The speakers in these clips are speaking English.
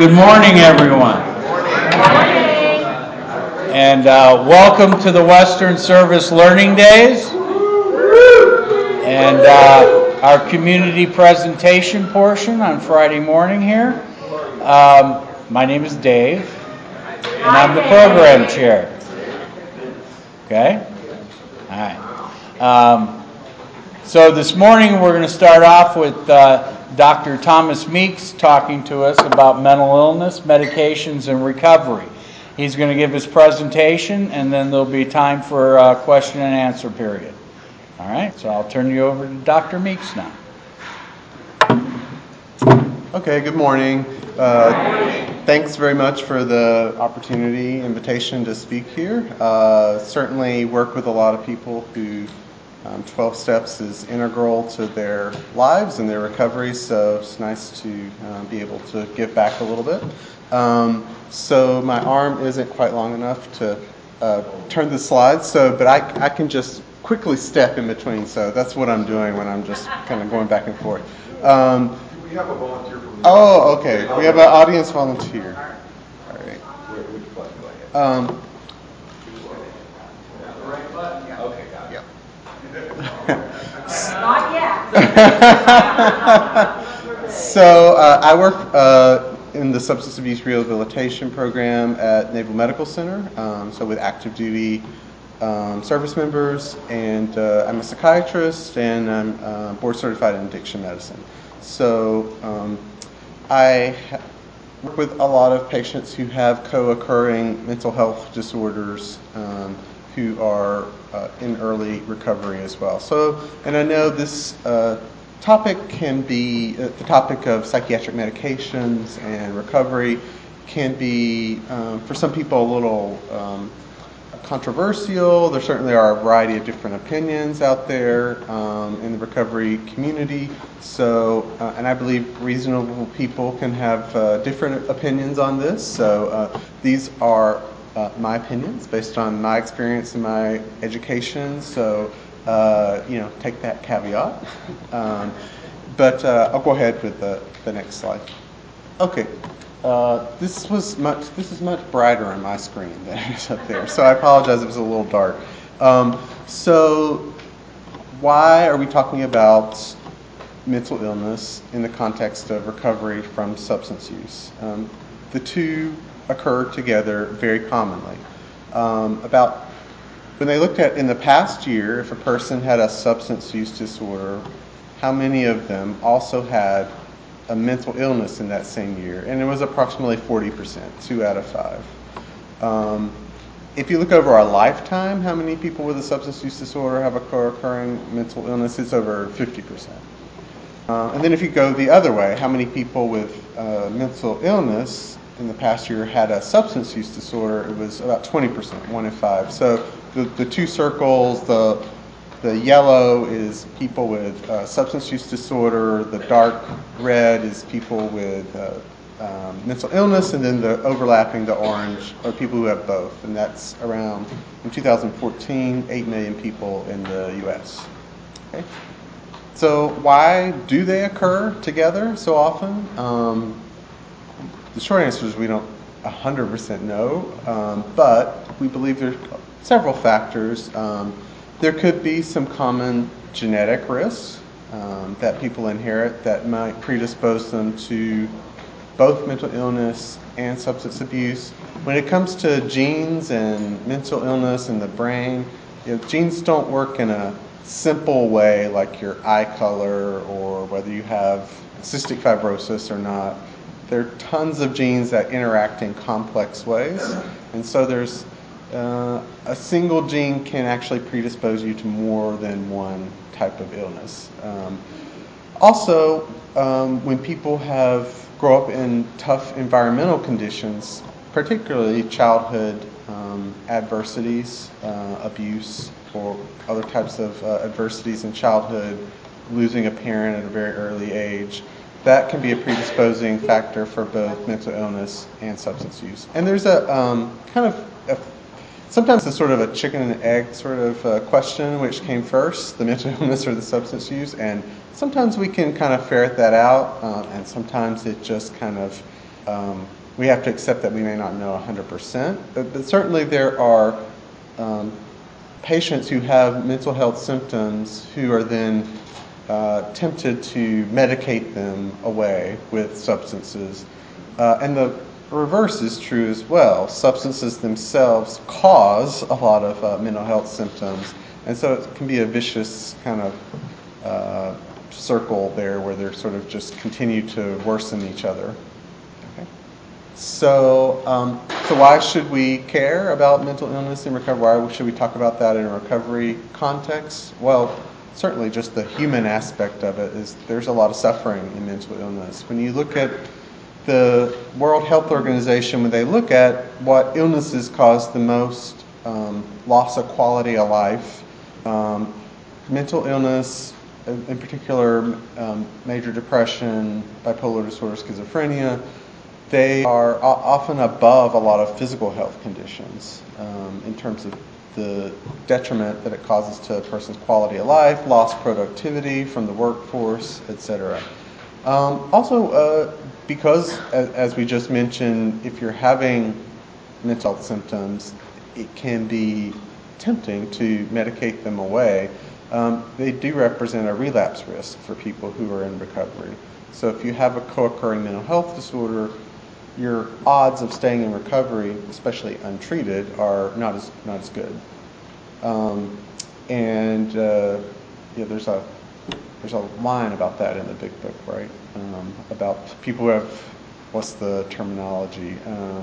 Good morning, everyone. And welcome to the Western Service Learning Days and our community presentation portion on Friday morning here. My name is Dave, and I'm the program chair. Okay? All right. So this morning we're going to start off with Dr. Thomas Meeks talking to us about mental illness, medications, and recovery. He's going to give his presentation, and then there'll be time for a question and answer period. All right, so I'll turn you over to Dr. Meeks now. Okay, good morning. Thanks very much for the invitation to speak here. Certainly work with a lot of people who 12 Steps is integral to their lives and their recovery, so it's nice to be able to give back a little bit. So my arm isn't quite long enough to turn the slides, but I can just quickly step in between, so that's what I'm doing when I'm just kind of going back and forth. We have a volunteer from the okay. We have an audience volunteer. All right. Which button do I hit? Right button? Yeah. Okay, got it. Yep. Not yet. So I work in the substance abuse rehabilitation program at Naval Medical Center, so with active duty service members, and I'm a psychiatrist, and I'm board certified in addiction medicine. So I work with a lot of patients who have co-occurring mental health disorders who are in early recovery as well. So, and I know this topic can be, the topic of psychiatric medications and recovery can be, for some people, a little controversial. There certainly are a variety of different opinions out there in the recovery community. So, and I believe reasonable people can have different opinions on this. So these are my opinions based on my experience and my education. So, take that caveat. But I'll go ahead with the next slide. Okay. This is much brighter on my screen than it is up there, so I apologize if it's a little dark. So why are we talking about mental illness in the context of recovery from substance use? The two occur together very commonly. When they looked at in the past year, if a person had a substance use disorder, how many of them also had a mental illness in that same year? And it was approximately 40%, 2 out of 5. If you look over our lifetime, how many people with a substance use disorder have a co-occurring mental illness? It's over 50%. And then if you go the other way, how many people with mental illness in the past year had a substance use disorder? It was about 20%, 1 in 5. So the two circles, the yellow is people with substance use disorder. The dark red is people with mental illness, and then the overlapping, the orange, are people who have both. And that's around, in 2014, 8 million people in the U.S. Okay. So why do they occur together so often? The short answer is we don't 100% know, but we believe there are several factors. There could be some common genetic risks that people inherit that might predispose them to both mental illness and substance abuse. When it comes to genes and mental illness in the brain, genes don't work in a simple way like your eye color or whether you have cystic fibrosis or not. There are tons of genes that interact in complex ways, and so there's a single gene can actually predispose you to more than one type of illness. Also, when people grow up in tough environmental conditions, particularly childhood adversities, abuse, or other types of adversities in childhood, losing a parent at a very early age, that can be a predisposing factor for both mental illness and substance use. And there's sometimes it's sort of a chicken and egg sort of question, which came first, the mental illness or the substance use, and sometimes we can kind of ferret that out, and sometimes it just kind of we have to accept that we may not know 100%, but certainly there are patients who have mental health symptoms who are then tempted to medicate them away with substances. And the reverse is true as well. Substances themselves cause a lot of mental health symptoms, and so it can be a vicious kind of circle there where they're sort of just continue to worsen each other. Okay. So why should we care about mental illness in recovery? Why should we talk about that in a recovery context? Well, certainly just the human aspect of it is there's a lot of suffering in mental illness. When you look at the World Health Organization, when they look at what illnesses cause the most loss of quality of life, mental illness, in particular major depression, bipolar disorder, schizophrenia, they are often above a lot of physical health conditions in terms of the detriment that it causes to a person's quality of life, lost productivity from the workforce, etc. Also, because, as we just mentioned, if you're having mental health symptoms, it can be tempting to medicate them away. They do represent a relapse risk for people who are in recovery. So if you have a co-occurring mental health disorder, your odds of staying in recovery, especially untreated, are not as good. There's a line about that in the big book, right? About people who have, what's the terminology?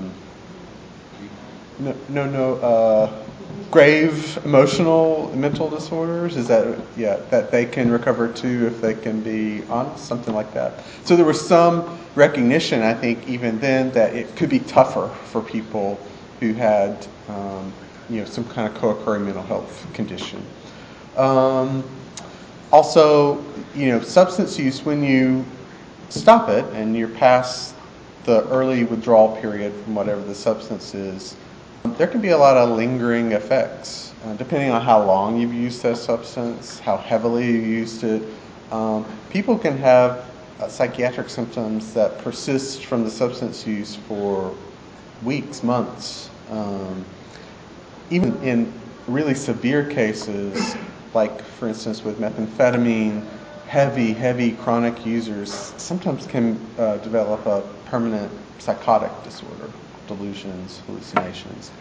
Grave emotional mental disorders. Is that, that they can recover to if they can be honest, something like that. So there was some recognition, I think, even then, that it could be tougher for people who had, some kind of co-occurring mental health condition. Also, substance use, when you stop it and you're past the early withdrawal period from whatever the substance is, there can be a lot of lingering effects, depending on how long you've used that substance, how heavily you used it. People can have psychiatric symptoms that persist from the substance use for weeks, months. Even in really severe cases, like, for instance, with methamphetamine, heavy chronic users sometimes can develop a permanent psychotic disorder, delusions, hallucinations.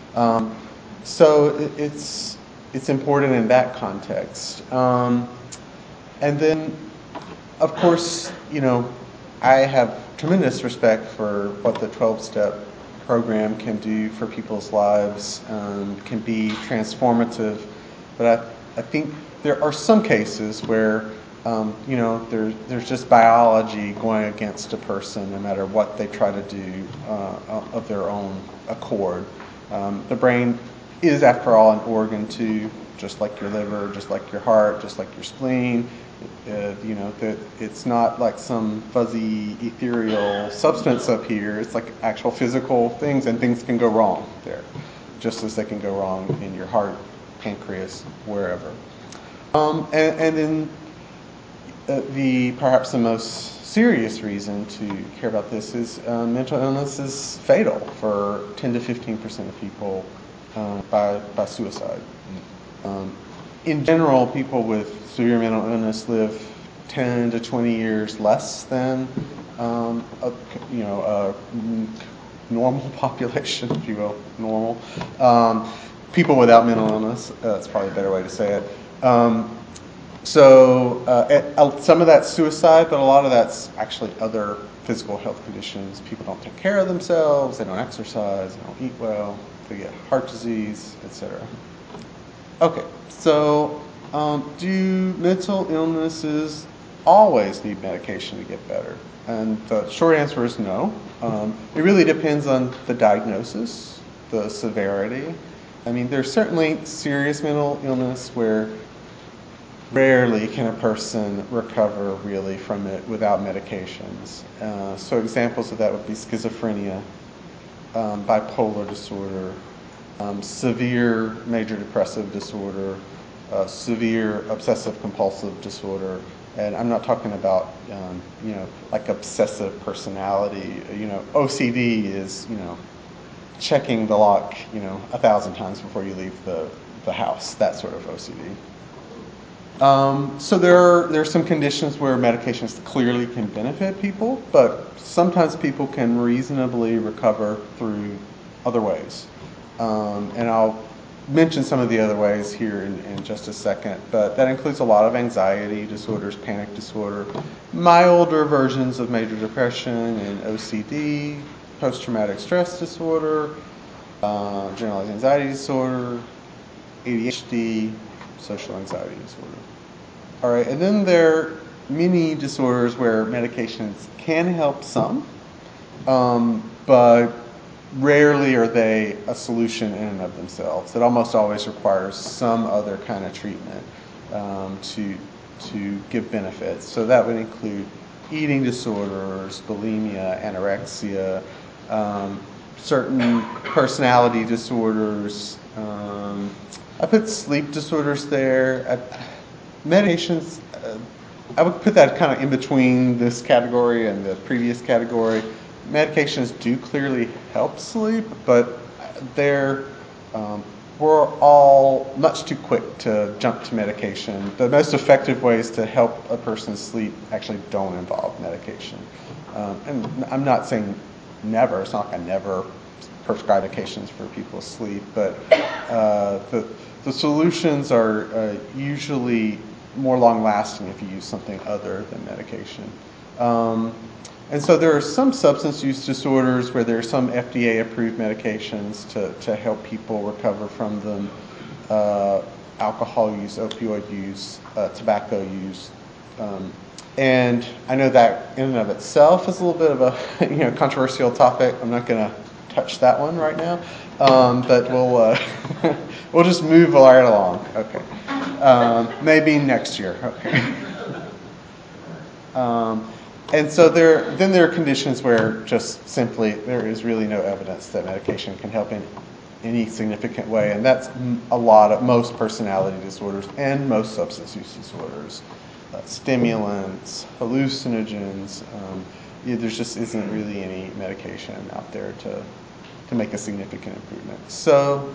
So it's important in that context. And then, of course, I have tremendous respect for what the 12-step program can do for people's lives, can be transformative. But I think there are some cases where there's just biology going against a person no matter what they try to do of their own accord. The brain is, after all, an organ too, just like your liver, just like your heart, just like your spleen. That it's not like some fuzzy ethereal substance up here. It's like actual physical things, and things can go wrong there, just as they can go wrong in your heart, pancreas, wherever. And then perhaps the most serious reason to care about this is mental illness is fatal for 10 to 15% of people by suicide. In general, people with severe mental illness live 10 to 20 years less than a normal population, if you will, normal. People without mental illness, that's probably a better way to say it. So some of that's suicide, but a lot of that's actually other physical health conditions. People don't take care of themselves, they don't exercise, they don't eat well, they get heart disease, etc. Okay, so do mental illnesses always need medication to get better? And the short answer is no. It really depends on the diagnosis, the severity. I mean, there's certainly serious mental illness where rarely can a person recover really from it without medications. So examples of that would be schizophrenia, bipolar disorder, severe major depressive disorder, severe obsessive compulsive disorder, And I'm not talking about, like obsessive personality. OCD is, checking the lock, 1,000 times before you leave the house, that sort of OCD. So there are some conditions where medications clearly can benefit people, but sometimes people can reasonably recover through other ways. And I'll mention some of the other ways here in just a second, but that includes a lot of anxiety disorders, panic disorder, milder versions of major depression and OCD, post-traumatic stress disorder, generalized anxiety disorder, ADHD, social anxiety disorder. All right, and then there are many disorders where medications can help some, but rarely are they a solution in and of themselves. It almost always requires some other kind of treatment to give benefits. So that would include eating disorders, bulimia, anorexia, certain personality disorders. I put sleep disorders there. Medications, I would put that kind of in between this category and the previous category. Medications do clearly help sleep, but we're all much too quick to jump to medication. The most effective ways to help a person sleep actually don't involve medication. And I'm not saying never. It's not like I never prescribe medications for people's sleep, but the solutions are usually more long-lasting if you use something other than medication. And so there are some substance use disorders where there are some FDA-approved medications to help people recover from them. Alcohol use, opioid use, tobacco use. And I know that in and of itself is a little bit of a controversial topic. I'm not going to touch that one right now, but we'll just move right along. Okay, maybe next year. Okay. And so there are conditions where just simply there is really no evidence that medication can help in any significant way, and that's most personality disorders and most substance use disorders. Stimulants, hallucinogens, there just isn't really any medication out there to make a significant improvement. So,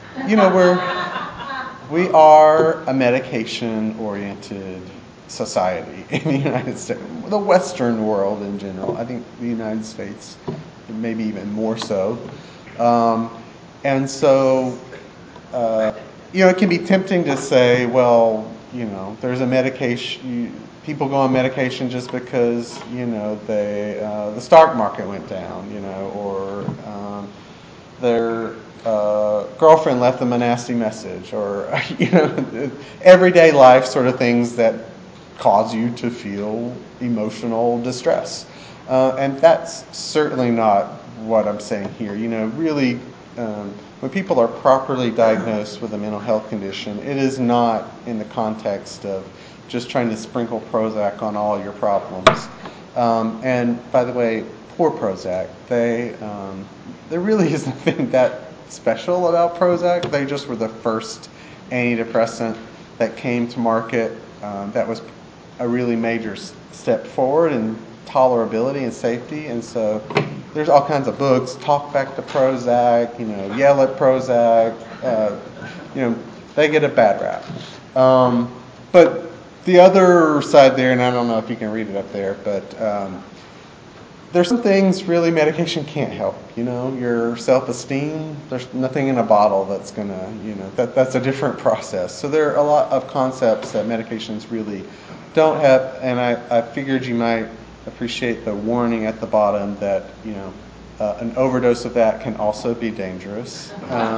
we are a medication-oriented society in the United States, the Western world in general. I think the United States, maybe even more so. And so, it can be tempting to say, well, there's a medication. People go on medication just because, the stock market went down, or their girlfriend left them a nasty message, or everyday life sort of things that cause you to feel emotional distress. And that's certainly not what I'm saying here. Really, when people are properly diagnosed with a mental health condition, it is not in the context of just trying to sprinkle Prozac on all your problems. And by the way, poor Prozac. There really is nothing that special about Prozac. They just were the first antidepressant that came to market that was a really major step forward in tolerability and safety. And so there's all kinds of books, talk back to Prozac, yell at Prozac. They get a bad rap. But the other side there, and I don't know if you can read it up there, but there's some things really medication can't help. Your self-esteem, there's nothing in a bottle that's going to, that's a different process. So there are a lot of concepts that medications really don't have, and I figured you might appreciate the warning at the bottom that, an overdose of that can also be dangerous.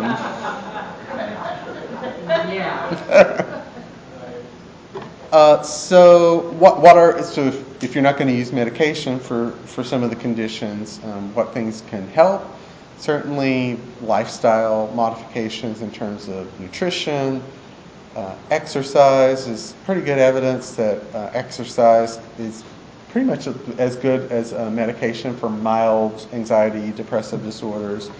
So if you're not going to use medication for some of the conditions, what things can help? Certainly lifestyle modifications in terms of nutrition. Exercise is pretty good evidence that exercise is pretty much as good as medication for mild anxiety, depressive disorders.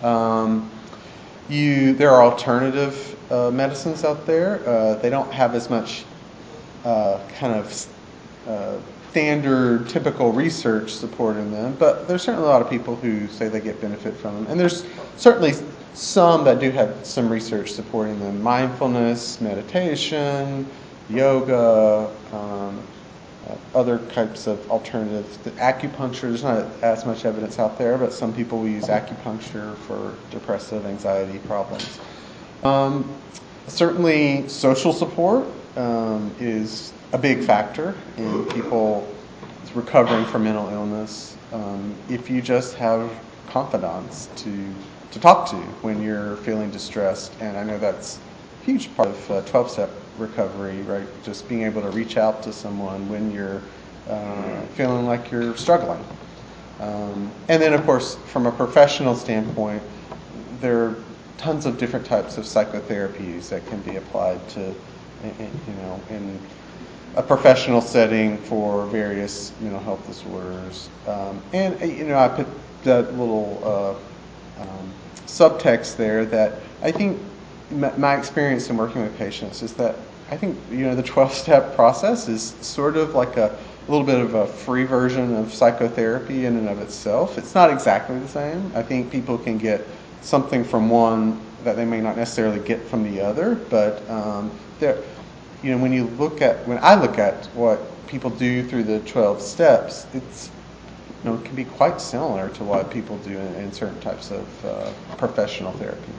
There are alternative medicines out there. They don't have as much kind of standard, typical research supporting them, but there's certainly a lot of people who say they get benefit from them. And there's certainly some that do have some research supporting them. Mindfulness, meditation, yoga, other types of alternatives. The acupuncture, there's not as much evidence out there, but some people will use acupuncture for depressive anxiety problems. Certainly social support is a big factor in people recovering from mental illness. If you just have confidants to talk to when you're feeling distressed, and I know that's a huge part of 12-step recovery, right? Just being able to reach out to someone when you're feeling like you're struggling. And then, of course, from a professional standpoint, there are tons of different types of psychotherapies that can be applied to, in a professional setting for various mental health disorders. I put that little subtext there that I think my experience in working with patients is that I think, the 12-step process is sort of like a little bit of a free version of psychotherapy in and of itself. It's not exactly the same. I think people can get something from one that they may not necessarily get from the other, but when I look at what people do through the 12 steps, it can be quite similar to what people do in certain types of professional therapy.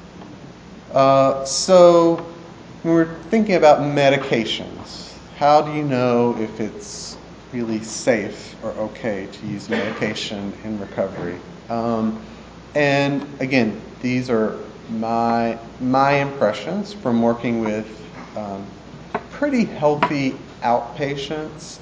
So when we're thinking about medications, how do you know if it's really safe or okay to use medication in recovery? And again, these are my impressions from working with pretty healthy outpatients.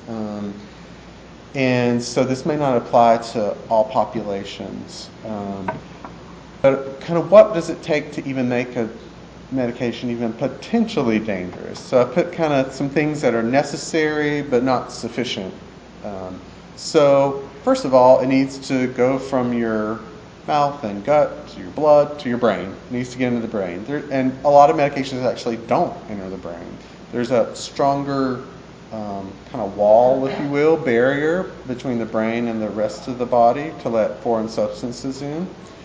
And so this may not apply to all populations. But kind of what does it take to even make a medication even potentially dangerous? So I put kind of some things that are necessary but not sufficient. So first of all, it needs to go from your mouth and gut to your blood to your brain. It needs to get into the brain. And a lot of medications actually don't enter the brain. There's a stronger kind of wall, if you will, barrier between the brain and the rest of the body to let foreign substances in.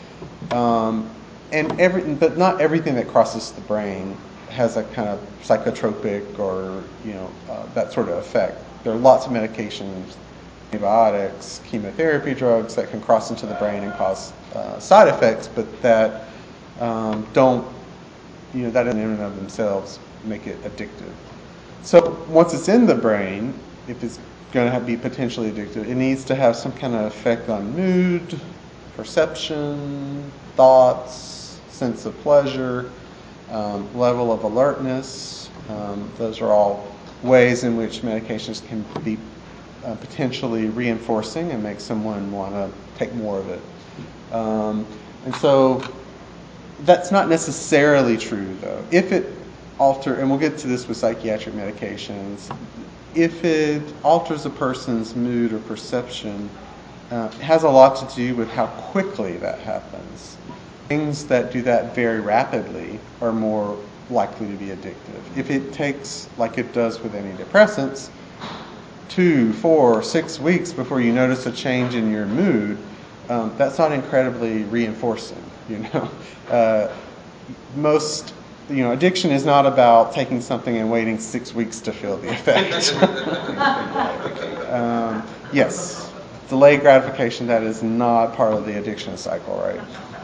But not everything that crosses the brain has a kind of psychotropic or that sort of effect. There are lots of medications, antibiotics, chemotherapy drugs that can cross into the brain and cause side effects, but that don't, that in and of themselves make it addictive. So once it's in the brain, if it's going to be potentially addictive, it needs to have some kind of effect on mood, perception, thoughts, sense of pleasure, level of alertness. Those are all ways in which medications can be potentially reinforcing and make someone want to take more of it. And so that's not necessarily true, though. If it and we'll get to this with psychiatric medications, if it alters a person's mood or perception, it has a lot to do with how quickly that happens. Things that do that very rapidly are more likely to be addictive. If it takes, like it does with antidepressants, 2, 4, 6 weeks before you notice a change in your mood, that's not incredibly reinforcing. Addiction is not about taking something and waiting 6 weeks to feel the effect. Yes, delayed gratification, that is not part of the addiction cycle, right?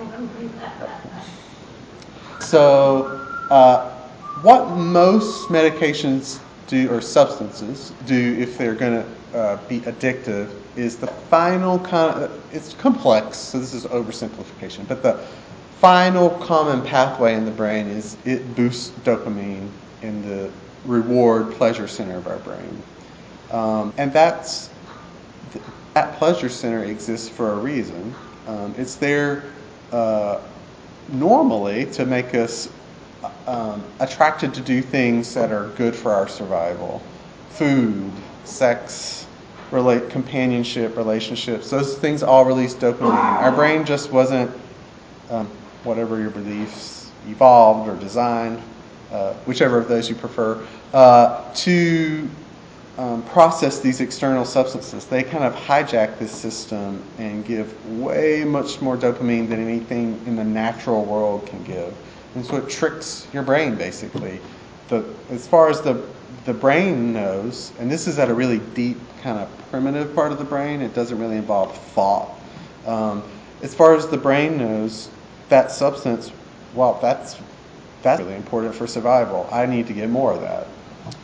So, what most medications do, or substances do, if they're going to be addictive, is the final it's complex, so this is oversimplification, but the final common pathway in the brain is it boosts dopamine in the reward pleasure center of our brain. And that pleasure center exists for a reason. It's there normally to make us attracted to do things that are good for our survival. Food, sex, companionship, relationships, those things all release dopamine. Our brain just wasn't, whatever your beliefs, evolved or designed, whichever of those you prefer, to process these external substances. They kind of hijack this system and give way much more dopamine than anything in the natural world can give. And so it tricks your brain, basically. As far as the brain knows, and this is at a really deep, kind of primitive part of the brain, it doesn't really involve thought. As far as the brain knows, that substance, well, that's really important for survival. I need to get more of that.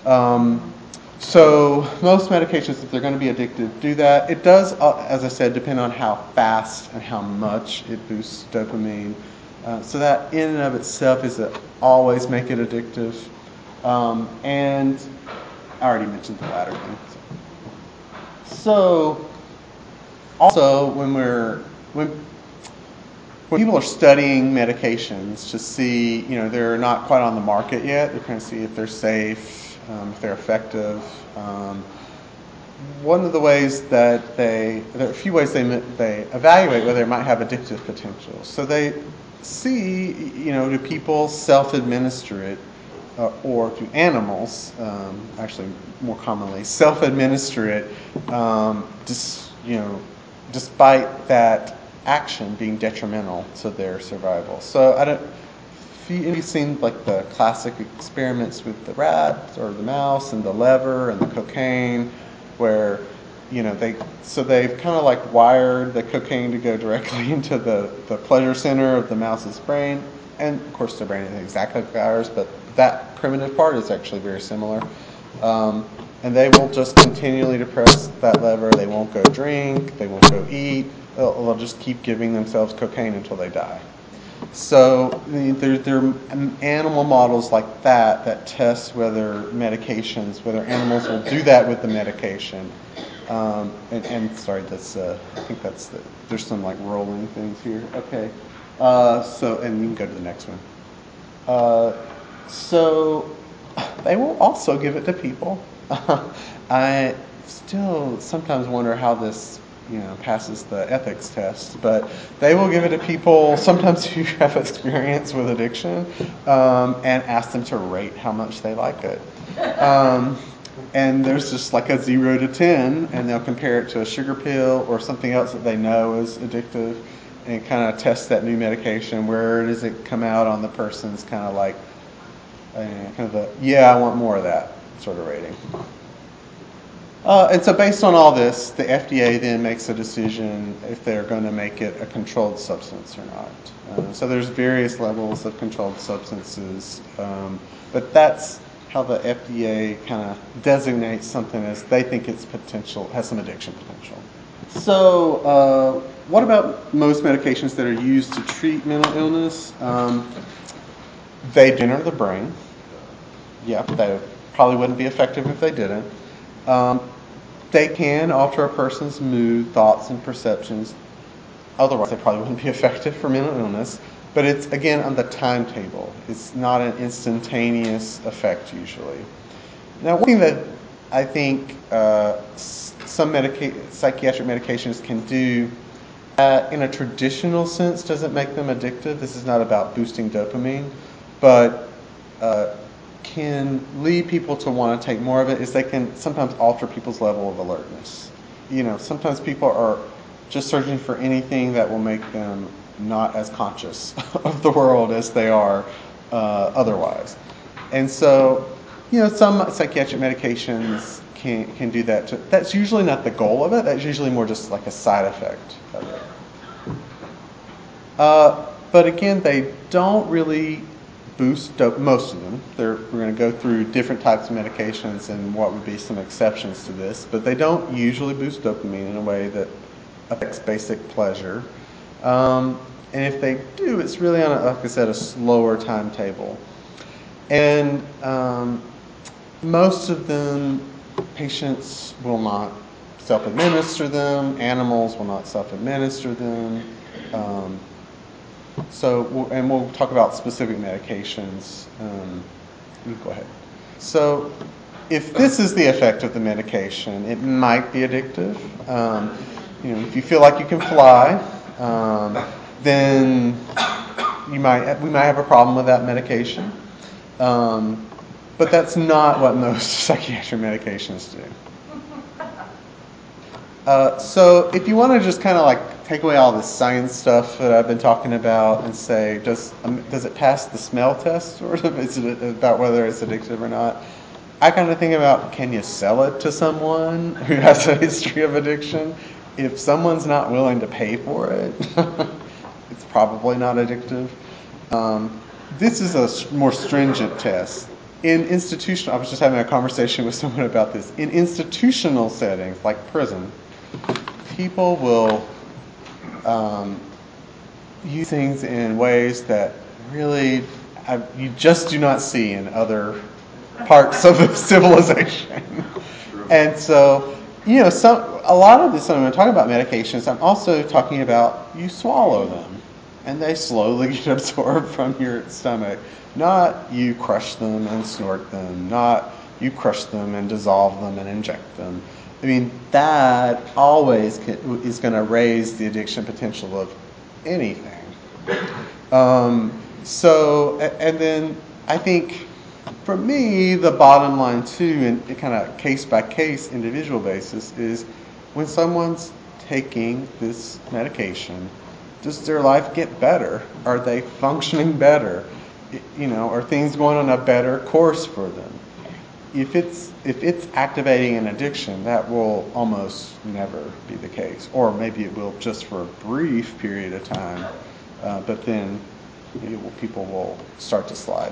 So most medications, if they're going to be addictive, do that. It does, as I said, depend on how fast and how much it boosts dopamine. So that in and of itself is always make it addictive. And I already mentioned the latter thing. So also when people are studying medications to see, they're not quite on the market yet. They're trying to see if they're safe, if they're effective. One of the ways there are a few ways they evaluate whether it might have addictive potential. So they see, do people self-administer it, or do animals, actually more commonly, self-administer it, despite that action being detrimental to their survival. So you've seen like the classic experiments with the rat or the mouse and the lever and the cocaine, where they've kind of like wired the cocaine to go directly into the pleasure center of the mouse's brain, and of course their brain isn't exactly like ours, but that primitive part is actually very similar. And they will just continually depress that lever. They won't go drink. They won't go eat. They'll just keep giving themselves cocaine until they die. So there are animal models like that test whether animals will do that with the medication. Sorry, I think there's some like rolling things here. Okay. And you can go to the next one. So they will also give it to people. I still sometimes wonder how this passes the ethics test, but they will give it to people sometimes who have experience with addiction, and ask them to rate how much they like it. And there's just like a 0 to 10, and they'll compare it to a sugar pill or something else that they know is addictive, and kind of test that new medication. Where does it come out on the person's kind of like, I want more of that sort of rating. And so based on all this, the FDA then makes a decision if they're going to make it a controlled substance or not. So there's various levels of controlled substances, but that's how the FDA kind of designates something as they think its potential has some addiction potential. So what about most medications that are used to treat mental illness? They enter the brain. Yeah, they probably wouldn't be effective if they didn't. They can alter a person's mood, thoughts, and perceptions. Otherwise, they probably wouldn't be effective for mental illness. But it's, again, on the timetable. It's not an instantaneous effect, usually. Now, one thing that I think some psychiatric medications can do, in a traditional sense, doesn't make them addictive. This is not about boosting dopamine, but can lead people to want to take more of it, is they can sometimes alter people's level of alertness. Sometimes people are just searching for anything that will make them not as conscious of the world as they are otherwise. And so, some psychiatric medications can do that. That's usually not the goal of it. That's usually more just like a side effect of it. But again, they don't really boost most of them. We're going to go through different types of medications and what would be some exceptions to this, but they don't usually boost dopamine in a way that affects basic pleasure. And if they do, it's really on, like I said, a slower timetable. And most of them, patients will not self-administer them. Animals will not self-administer them. We'll talk about specific medications. You go ahead. So, if this is the effect of the medication, it might be addictive. If you feel like you can fly, then we might have a problem with that medication. But that's not what most psychiatric medications do. So if you want to just kind of like take away all this science stuff that I've been talking about and say, does it pass the smell test, sort of? Is it about whether it's addictive or not? I kind of think about, can you sell it to someone who has a history of addiction? If someone's not willing to pay for it, it's probably not addictive. This is a more stringent test. I was just having a conversation with someone about this. In institutional settings, like prison, people will use things in ways that really you just do not see in other parts of the civilization. And so, a lot of this, when I'm talking about medications, I'm also talking about you swallow them and they slowly get absorbed from your stomach. Not you crush them and snort them, not you crush them and dissolve them and inject them. I mean, that always is going to raise the addiction potential of anything. And then I think for me, the bottom line too, in kind of case by case, individual basis, is when someone's taking this medication, does their life get better? Are they functioning better? Are things going on a better course for them? If it's activating an addiction, that will almost never be the case. Or maybe it will just for a brief period of time, but then people will start to slide.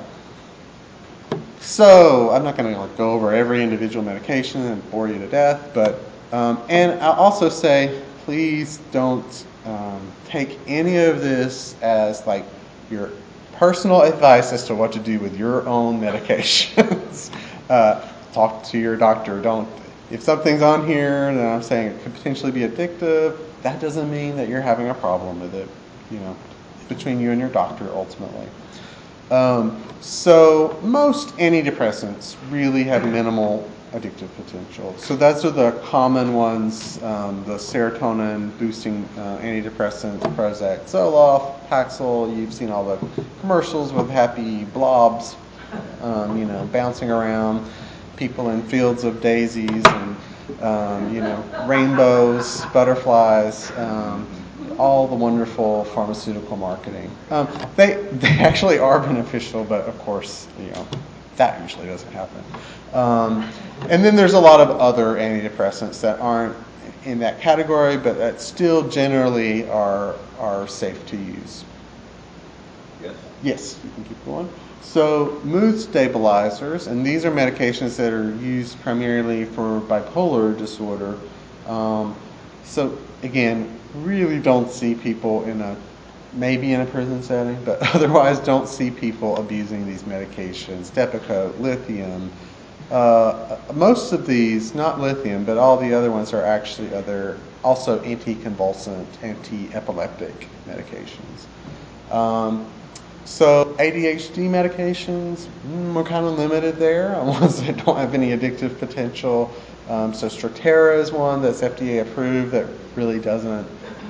So I'm not going to go over every individual medication and bore you to death, but and I'll also say, please don't take any of this as like your personal advice as to what to do with your own medications. Talk to your doctor. If something's on here that I'm saying it could potentially be addictive, that doesn't mean that you're having a problem with it. Between you and your doctor ultimately. So most antidepressants really have minimal addictive potential. So those are the common ones, the serotonin boosting antidepressants, Prozac, Zoloft, Paxil. You've seen all the commercials with happy blobs, bouncing around, people in fields of daisies and, rainbows, butterflies, all the wonderful pharmaceutical marketing. They actually are beneficial, but of course, that usually doesn't happen. And then there's a lot of other antidepressants that aren't in that category, but that still generally are safe to use. Yes, you can keep going. So mood stabilizers, and these are medications that are used primarily for bipolar disorder. So again, really don't see people maybe in a prison setting, but otherwise don't see people abusing these medications. Depakote, lithium. Most of these, not lithium, but all the other ones are actually also anticonvulsant, anti-epileptic medications. So ADHD medications, we're kind of limited there, ones that don't have any addictive potential. So Strattera is one that's FDA approved that really doesn't.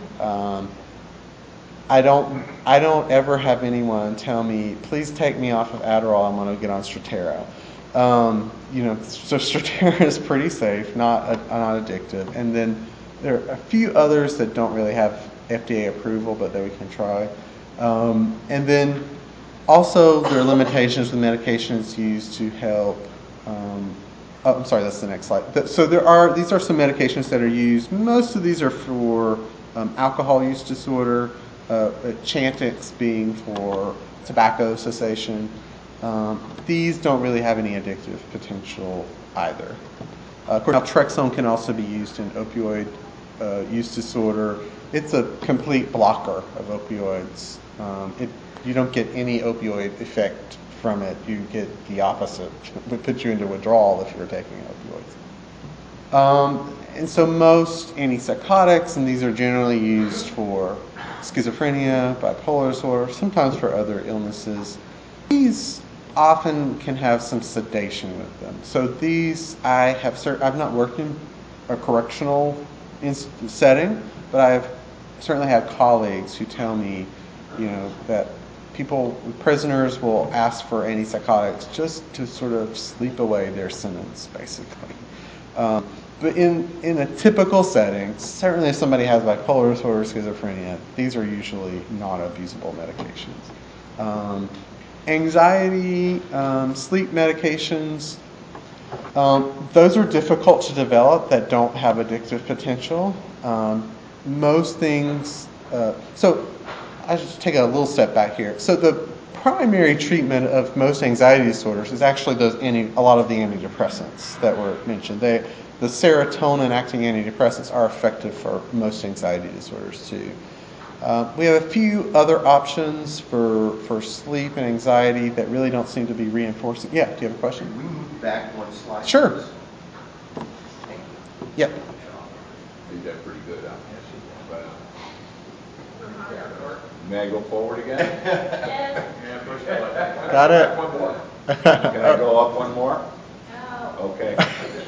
I don't ever have anyone tell me, please take me off of Adderall, I'm going to get on Strattera. So Strattera is pretty safe, not addictive. And then there are a few others that don't really have FDA approval, but that we can try. And then also there are limitations with medications used to help. I'm sorry, that's the next slide. So these are some medications that are used. Most of these are for alcohol use disorder, Chantix being for tobacco cessation. These don't really have any addictive potential either. Of course, naltrexone can also be used in opioid use disorder. It's a complete blocker of opioids. You don't get any opioid effect from it. You get the opposite. It would put you into withdrawal if you were taking opioids. And so most antipsychotics, and these are generally used for schizophrenia, bipolar disorder, sometimes for other illnesses. These often can have some sedation with them. So these, I've not worked in a correctional setting, but I've certainly had colleagues who tell me, that prisoners will ask for antipsychotics just to sort of sleep away their sentence, basically. But in a typical setting, certainly if somebody has bipolar disorder, schizophrenia, these are usually not abusable medications. Anxiety, sleep medications, those are difficult to develop that don't have addictive potential. Most things, so I should take a little step back here. So the primary treatment of most anxiety disorders is actually a lot of the antidepressants that were mentioned. The serotonin-acting antidepressants are effective for most anxiety disorders too. We have a few other options for sleep and anxiety that really don't seem to be reinforcing. Yeah, do you have a question? Can we move back one slide? Sure. please? Yep. I did that pretty good, huh? May I go forward again? Yeah, push the button. Got it. One more. Can I go up one more? Okay.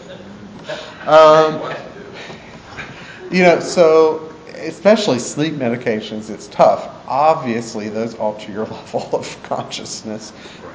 So especially sleep medications, it's tough. Obviously, those alter your level of consciousness.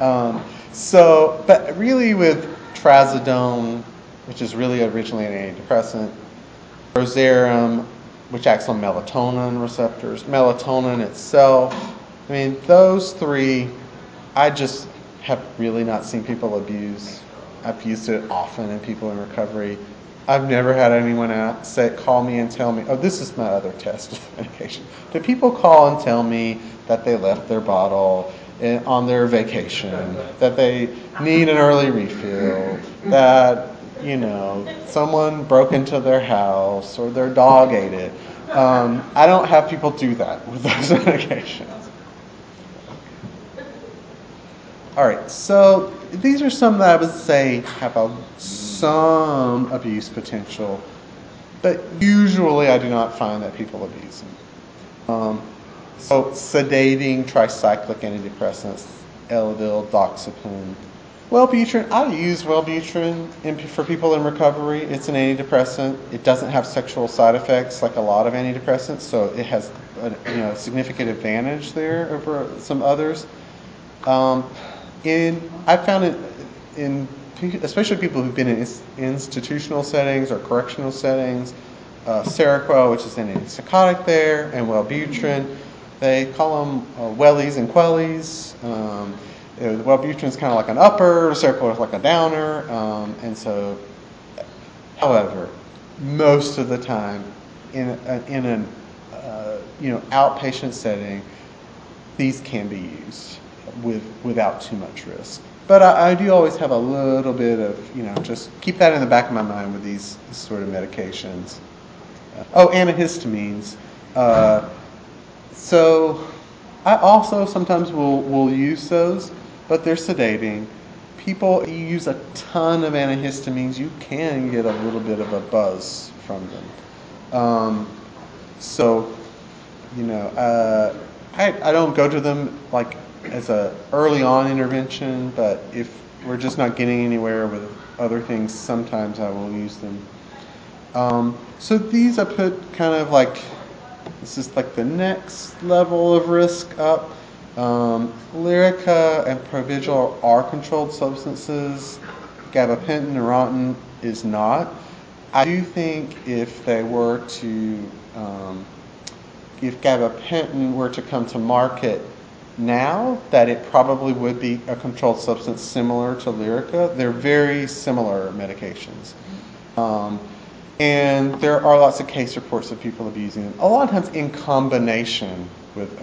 But really with trazodone, which is really originally an antidepressant, Prozarim, which acts on melatonin receptors, melatonin itself, I mean, those three, I just have really not seen people abuse. I've used it often in people in recovery. I've never had anyone call me and tell me, oh, this is my other test of medication. Do people call and tell me that they left their bottle on their vacation, that they need an early refill, that, someone broke into their house or their dog ate it? I don't have people do that with those medications. All right, so these are some that I would say have some abuse potential, but usually I do not find that people abuse them. So sedating, tricyclic antidepressants, Eladil, Doxepin. Wellbutrin, I use Wellbutrin for people in recovery. It's an antidepressant. It doesn't have sexual side effects like a lot of antidepressants, so it has a significant advantage there over some others. I found it especially people who've been in institutional settings or correctional settings, Seroquel, which is an antipsychotic there, and Wellbutrin. They call them wellies and quellies. Wellbutrin is kind of like an upper, Seroquel is like a downer, and so. However, most of the time, in an outpatient setting, these can be used without too much risk. But I do always have a little bit of, just keep that in the back of my mind with these sort of medications. Antihistamines. So I also sometimes will use those, but they're sedating. People use a ton of antihistamines, you can get a little bit of a buzz from them. I don't go to them like as a early on intervention, but if we're just not getting anywhere with other things, sometimes I will use them. So these I put kind of like, this is like the next level of risk up. Lyrica and Provigil are controlled substances. Gabapentin, Neurontin is not. I do think if gabapentin were to come to market now, that it probably would be a controlled substance similar to Lyrica. They're very similar medications. And there are lots of case reports of people abusing them. A lot of times in combination with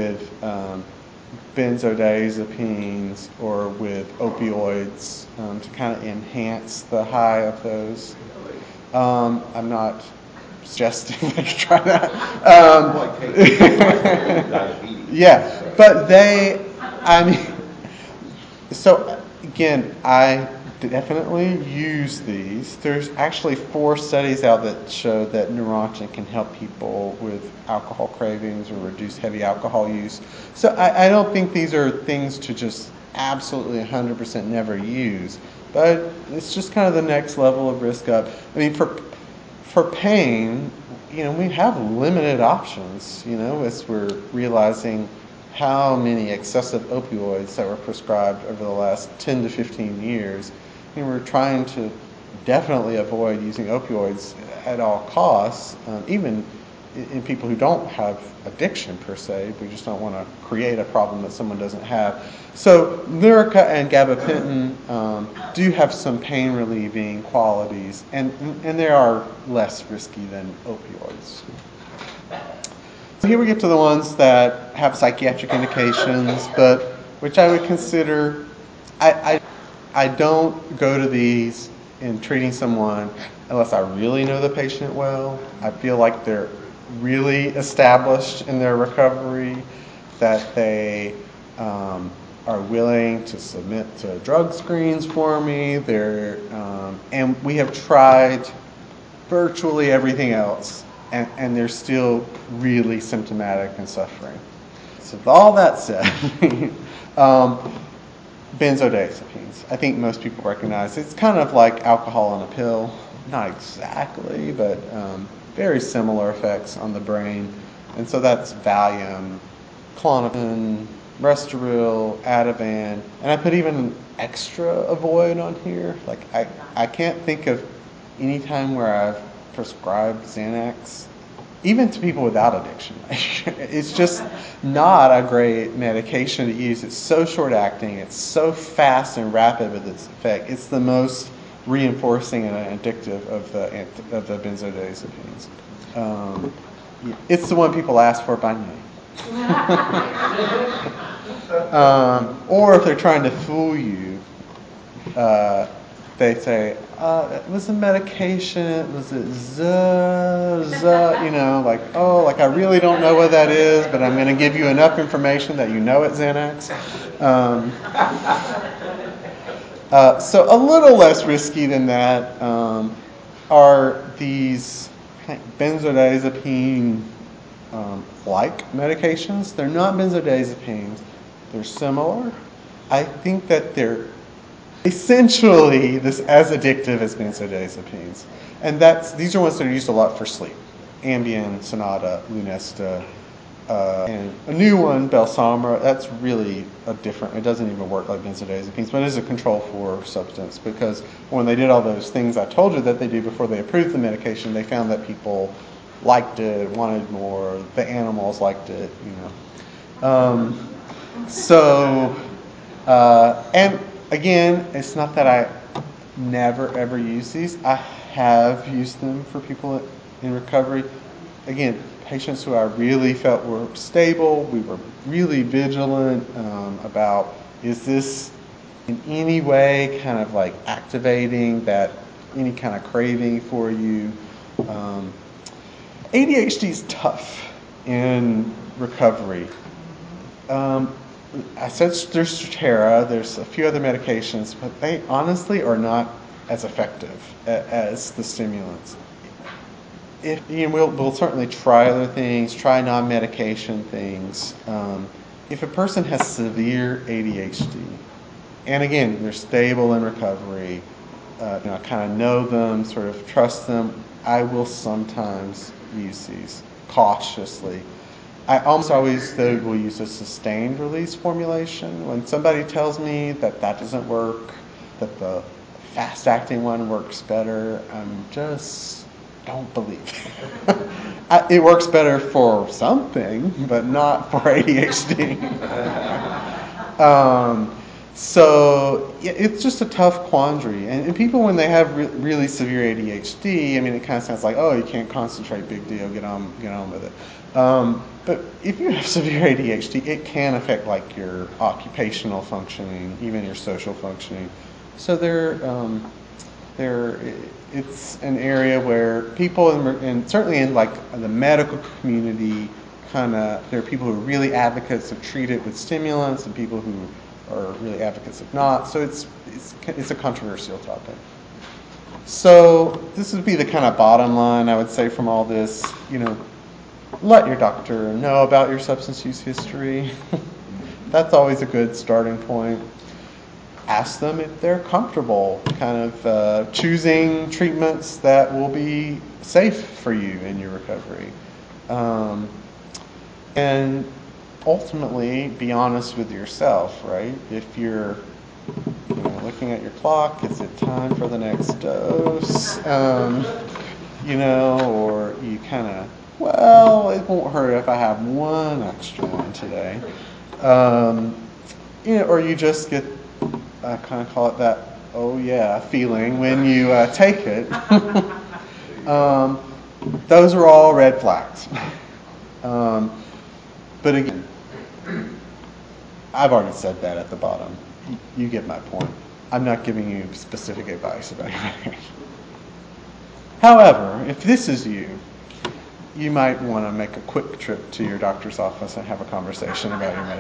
benzodiazepines or with opioids to kind of enhance the high of those. I'm not suggesting that you try that. Yeah, but so again, I definitely use these. There's actually 4 studies out that show that Neurontin can help people with alcohol cravings or reduce heavy alcohol use. So I don't think these are things to just absolutely 100% never use, but it's just kind of the next level of risk up. I mean, for pain, we have limited options, as we're realizing how many excessive opioids that were prescribed over the last 10 to 15 years. And we're trying to definitely avoid using opioids at all costs, even in people who don't have addiction per se. We just don't want to create a problem that someone doesn't have. So Lyrica and gabapentin do have some pain relieving qualities, and they are less risky than opioids. So here we get to the ones that have psychiatric indications, but which I would consider, I don't go to these in treating someone unless I really know the patient well. I feel like they're really established in their recovery, that they are willing to submit to drug screens for me. And we have tried virtually everything else, and they're still really symptomatic and suffering. So with all that said, benzodiazepines, I think most people recognize. It's kind of like alcohol in a pill. Not exactly, but very similar effects on the brain. And so that's Valium, Klonopin, Restoril, Ativan, and I put even extra avoid on here. Like I can't think of any time where I've prescribed Xanax, even to people without addiction. It's just not a great medication to use. It's so short acting. It's so fast and rapid with its effect. It's the most reinforcing and addictive of the benzodiazepines. It's the one people ask for by name. Or if they're trying to fool you, they say, it was a medication, was it like I really don't know what that is, but I'm going to give you enough information that you know it's Xanax. So a little less risky than that are these benzodiazepine like medications. They're not benzodiazepines. They're similar. I think that they're essentially as addictive as benzodiazepines. And these are ones that are used a lot for sleep. Ambien, Sonata, Lunesta, and a new one, Belsomra, that's really it doesn't even work like benzodiazepines, but it is a control for substance, because when they did all those things I told you that they do before they approved the medication, they found that people liked it, wanted more, the animals liked it, and again, it's not that I never ever use these. I have used them for people in recovery. Again, patients who I really felt were stable. We were really vigilant about, is this in any way kind of like activating that, any kind of craving for you. ADHD is tough in recovery. I said there's Strattera, there's a few other medications, but they honestly are not as effective as the stimulants. We'll certainly try other things, try non-medication things. If a person has severe ADHD, and again, they're stable in recovery, I kind of know them, sort of trust them, I will sometimes use these cautiously. I almost always, though, will use a sustained release formulation. When somebody tells me that doesn't work, that the fast-acting one works better, I'm just don't believe it. It works better for something, but not for ADHD. So it's just a tough quandary. And people, when they have really severe ADHD, it kind of sounds like, oh, you can't concentrate, big deal, get on with it. But if you have severe ADHD, it can affect like your occupational functioning, even your social functioning. So it's an area where people, and certainly in like the medical community, there are people who are really advocates of treat it with stimulants, and people who are really advocates of not. So it's a controversial topic. So this would be the kind of bottom line I would say from all this. Let your doctor know about your substance use history. That's always a good starting point. Ask them if they're comfortable kind of choosing treatments that will be safe for you in your recovery. And ultimately be honest with yourself, right? If you're looking at your clock, is it time for the next dose? Or you kind of, well, it won't hurt if I have one extra one today. Or you just get, I kind of call it that, oh yeah, feeling when you take it. Those are all red flags. But again, I've already said that at the bottom. You get my point. I'm not giving you specific advice about your medication. However, if this is you, you might want to make a quick trip to your doctor's office and have a conversation about your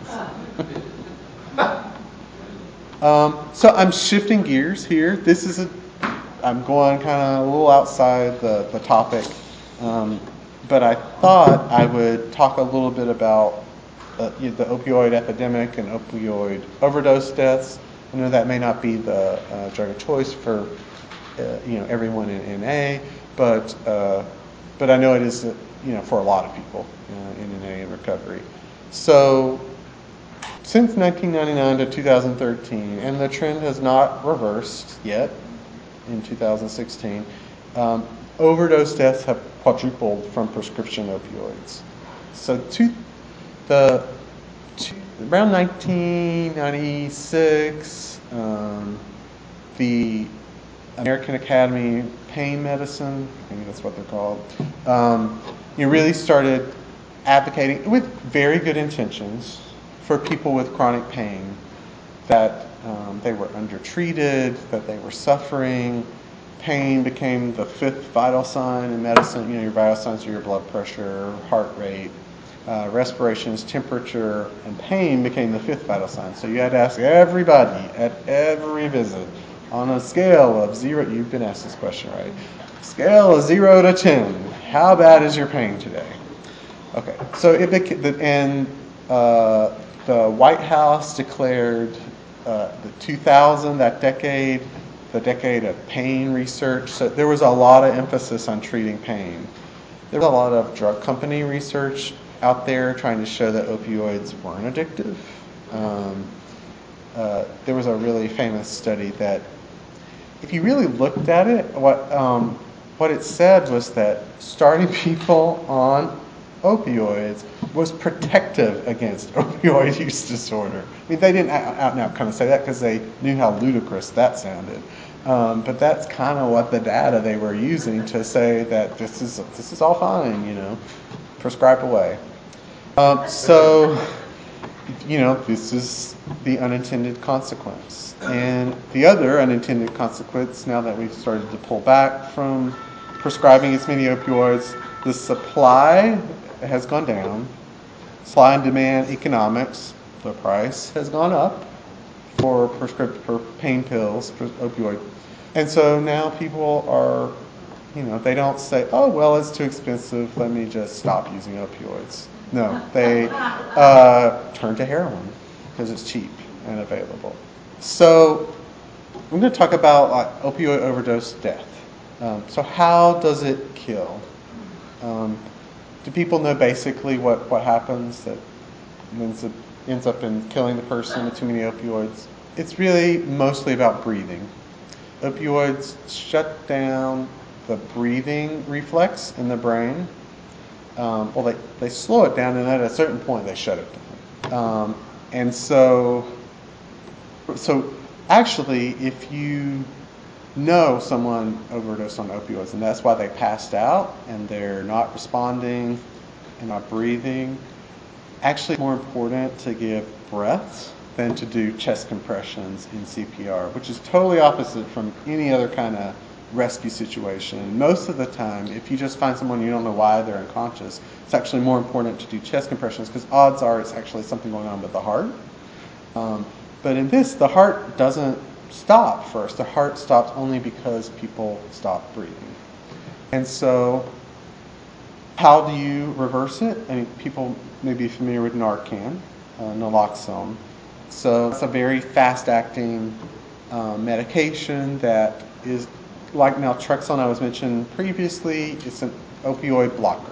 medications. So I'm shifting gears here. I'm going kind of a little outside the topic, but I thought I would talk a little bit about the opioid epidemic and opioid overdose deaths. I know that may not be the drug of choice for everyone in NA, but I know it is for a lot of people in NA and recovery. So since 1999 to 2013, and the trend has not reversed yet in 2016, overdose deaths have quadrupled from prescription opioids. So around 1996, the American Academy of Pain Medicine, I think that's what they're called, really started advocating with very good intentions for people with chronic pain, that they were undertreated, that they were suffering. Pain became the fifth vital sign in medicine. Your vital signs are your blood pressure, heart rate, respirations, temperature, and pain became the fifth vital sign. So you had to ask everybody at every visit on a scale of 0, you've been asked this question, right? Scale of 0 to 10, how bad is your pain today? Okay, so it became, the White House declared the 2000, that decade, the decade of pain research. So there was a lot of emphasis on treating pain. There was a lot of drug company research out there trying to show that opioids weren't addictive. There was a really famous study that, if you really looked at it, what it said was that starting people on opioids was protective against opioid use disorder. I mean, they didn't out and out kind of say that because they knew how ludicrous that sounded. But that's kind of what the data they were using to say that this is all fine, prescribe away. So this is the unintended consequence. And the other unintended consequence, now that we've started to pull back from prescribing as many opioids, the supply has gone down. Supply and demand economics, the price has gone up for pain pills, for opioid. And so now people are, they don't say, oh, well, it's too expensive, let me just stop using opioids. No, they turn to heroin because it's cheap and available. So I'm going to talk about opioid overdose death. So how does it kill? Do people know basically what happens that ends up in killing the person with too many opioids? It's really mostly about breathing. Opioids shut down the breathing reflex in the brain. They slow it down, and at a certain point they shut it down. And so actually, if you know someone overdosed on opioids, and that's why they passed out and they're not responding and not breathing, actually it's more important to give breaths than to do chest compressions in CPR, which is totally opposite from any other kind of rescue situation. Most of the time, if you just find someone you don't know why they're unconscious, it's actually more important to do chest compressions because odds are it's actually something going on with the heart. But in this, the heart doesn't stop first. The heart stops only because people stop breathing. And so how do you reverse it? I mean, people may be familiar with Narcan, naloxone. So it's a very fast-acting medication that is like naltrexone I was mentioned previously. It's an opioid blocker.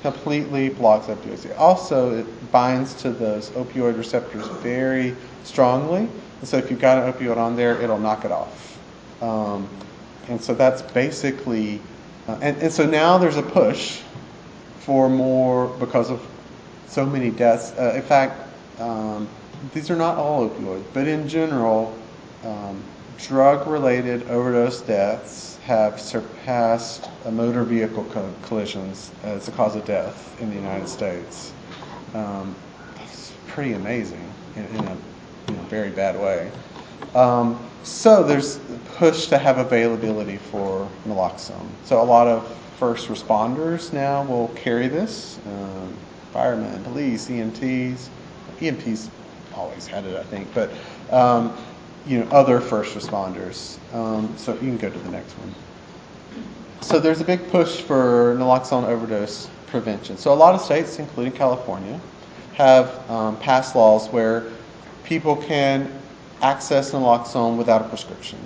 completely blocks opioids. Also, it binds to those opioid receptors very strongly. And so if you've got an opioid on there, it'll knock it off. And so that's basically, and so now there's a push for more because of so many deaths. In fact, these are not all opioids, but in general, drug-related overdose deaths have surpassed motor vehicle collisions as a cause of death in the United States. It's pretty amazing in a very bad way. So there's a push to have availability for naloxone. So a lot of first responders now will carry this. Firemen, police, EMTs. EMTs always had it, I think, but other first responders. So you can go to the next one. So there's a big push for naloxone overdose prevention. So a lot of states, including California, have passed laws where people can access naloxone without a prescription.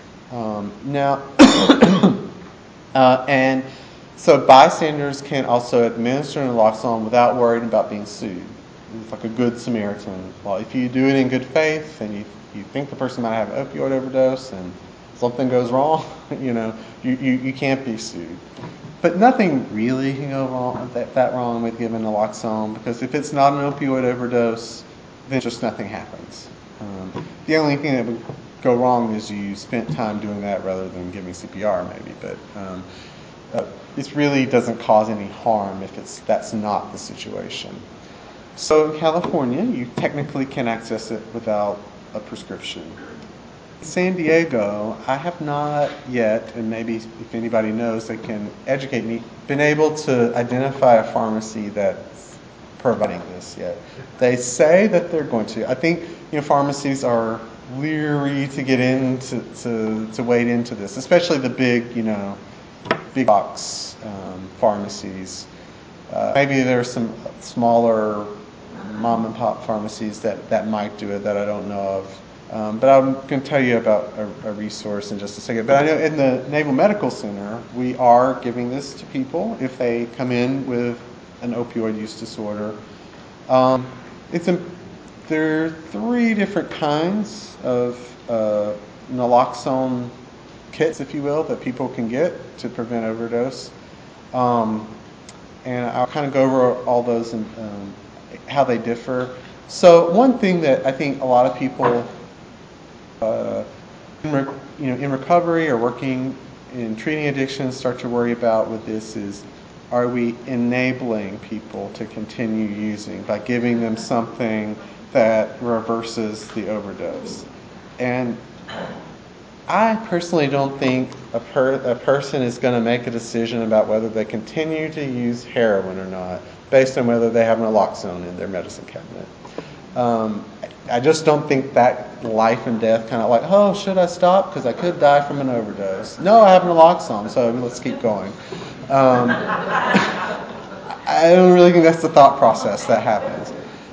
And so bystanders can also administer naloxone without worrying about being sued. It's like a good Samaritan law. If you do it in good faith and you think the person might have an opioid overdose and something goes wrong, you can't be sued. But nothing really can go wrong that wrong with giving naloxone, because if it's not an opioid overdose, then just nothing happens. The only thing that would go wrong is you spent time doing that rather than giving CPR, maybe. But it really doesn't cause any harm if that's not the situation. So in California, you technically can access it without a prescription. San Diego, I have not yet, and maybe if anybody knows, they can educate me, been able to identify a pharmacy that's providing this yet. They say that they're going to. I think pharmacies are leery to get into to wade into this, especially the big box pharmacies. Maybe there are some smaller mom and pop pharmacies that might do it that I don't know of. But I'm going to tell you about a resource in just a second. But I know in the Naval Medical Center, we are giving this to people if they come in with an opioid use disorder. There are 3 different kinds of naloxone kits, if you will, that people can get to prevent overdose. And I'll kind of go over all those and how they differ. So one thing that I think a lot of people in recovery or working in treating addictions start to worry about with this is, are we enabling people to continue using by giving them something that reverses the overdose? And I personally don't think a person is going to make a decision about whether they continue to use heroin or not based on whether they have naloxone in their medicine cabinet. I just don't think that life and death kind of like, oh, should I stop because I could die from an overdose? No, I have naloxone, so let's keep going. I don't really think that's the thought process that happens.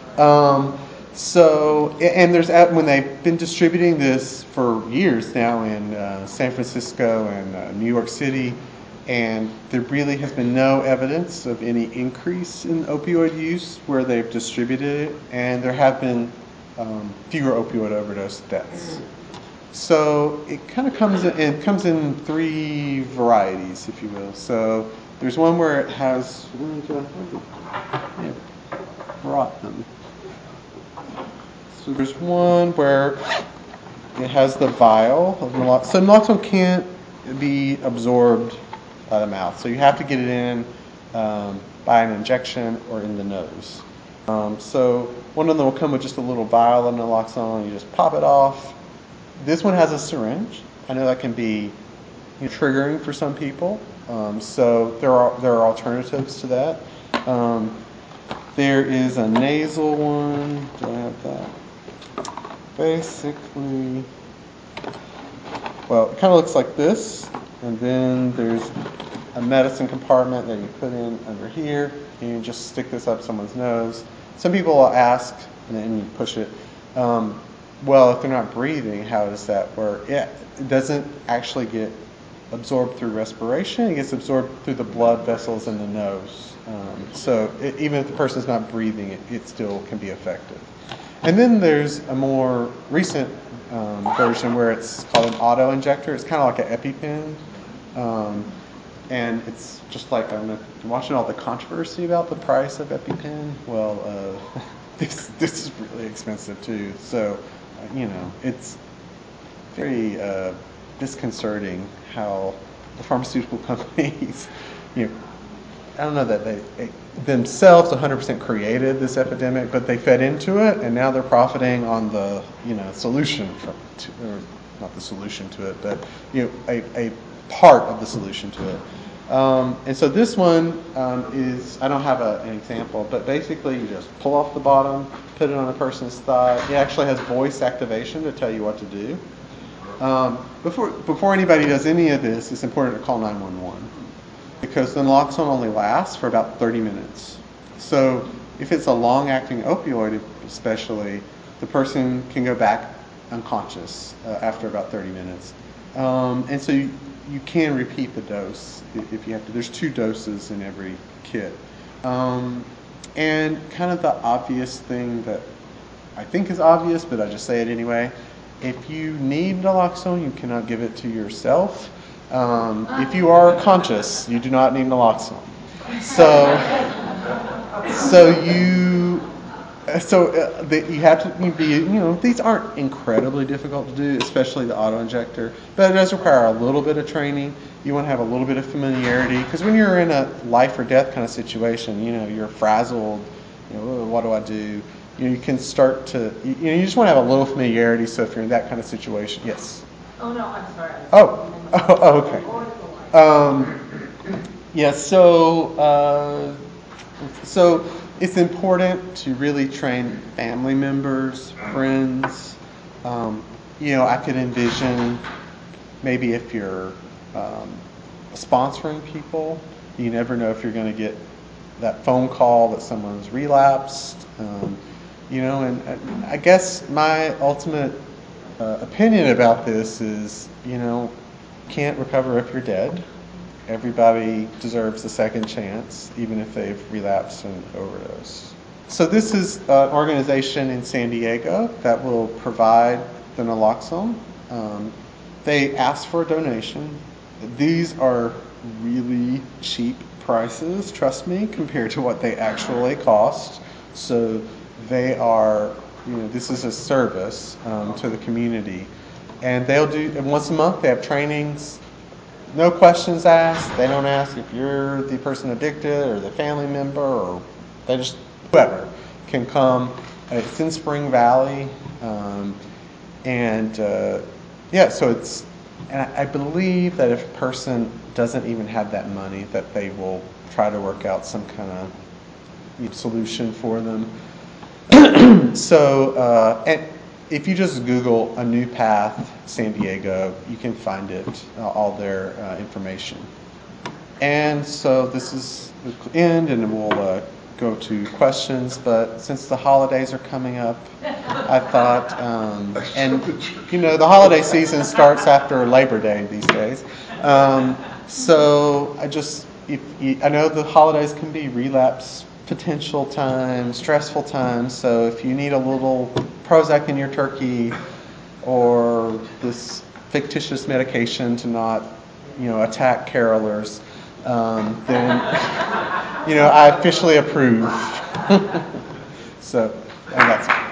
And when they've been distributing this for years now in San Francisco and New York City, and there really has been no evidence of any increase in opioid use where they've distributed it, and there have been fewer opioid overdose deaths. So it kind of comes in 3 varieties, if you will. So there's one where it has brought them. So there's one where it has the vial of naloxone. So naloxone can't be absorbed by the mouth, so you have to get it in by an injection or in the nose. So one of them will come with just a little vial of naloxone. You just pop it off. This one has a syringe. I know that can be triggering for some people. So there are alternatives to that. There is a nasal one. Do I have that? Basically, well, it kind of looks like this, and then there's a medicine compartment that you put in under here, and you just stick this up someone's nose. Some people will ask, and then you push it, well, if they're not breathing, how does that work? Yeah, it doesn't actually get absorbed through respiration. It gets absorbed through the blood vessels in the nose. Even if the person's not breathing, it still can be effective. And then there's a more recent version where it's called an auto-injector. It's kind of like an EpiPen. And it's just like, I'm watching all the controversy about the price of EpiPen. Well, this is really expensive too. So, it's very disconcerting how the pharmaceutical companies, I don't know that they themselves 100% created this epidemic, but they fed into it, and now they're profiting on the solution or not the solution to it, but a part of the solution to it. And so this one is, I don't have an example, but basically you just pull off the bottom, put it on a person's thigh. It actually has voice activation to tell you what to do. Before anybody does any of this, it's important to call 911 because the naloxone only lasts for about 30 minutes. So if it's a long-acting opioid especially, the person can go back unconscious after about 30 minutes. And so you can repeat the dose if you have to. There's 2 doses in every kit. And kind of the obvious thing that I think is obvious, but I just say it anyway. If you need naloxone, you cannot give it to yourself. If you are conscious, you do not need naloxone. You have to be, these aren't incredibly difficult to do, especially the auto-injector, but it does require a little bit of training. You want to have a little bit of familiarity, because when you're in a life or death kind of situation, you're frazzled, what do I do? You can start to, you just want to have a little familiarity, so if you're in that kind of situation, yes? Oh, no, I'm sorry. Okay. So it's important to really train family members, friends. I could envision maybe if you're sponsoring people, you never know if you're going to get that phone call that someone's relapsed. And I guess my ultimate opinion about this is, can't recover if you're dead. Everybody deserves a second chance, even if they've relapsed and overdosed. So this is an organization in San Diego that will provide the naloxone. They ask for a donation. These are really cheap prices, trust me, compared to what they actually cost. So they are, this is a service to the community. And they'll do, once a month, they have trainings. No questions asked. They don't ask if you're the person addicted or the family member, or they just, whoever can come. It's in Spring Valley. So it's, and I believe that if a person doesn't even have that money, that they will try to work out some kind of solution for them. And if you just Google A New Path San Diego, you can find it, all their information. And so this is the end, and we'll go to questions. But since the holidays are coming up, I thought, the holiday season starts after Labor Day these days. So I know the holidays can be relapse potential time, stressful time. So if you need a little Prozac in your turkey or this fictitious medication to not, attack carolers, then, I officially approve. So that's it.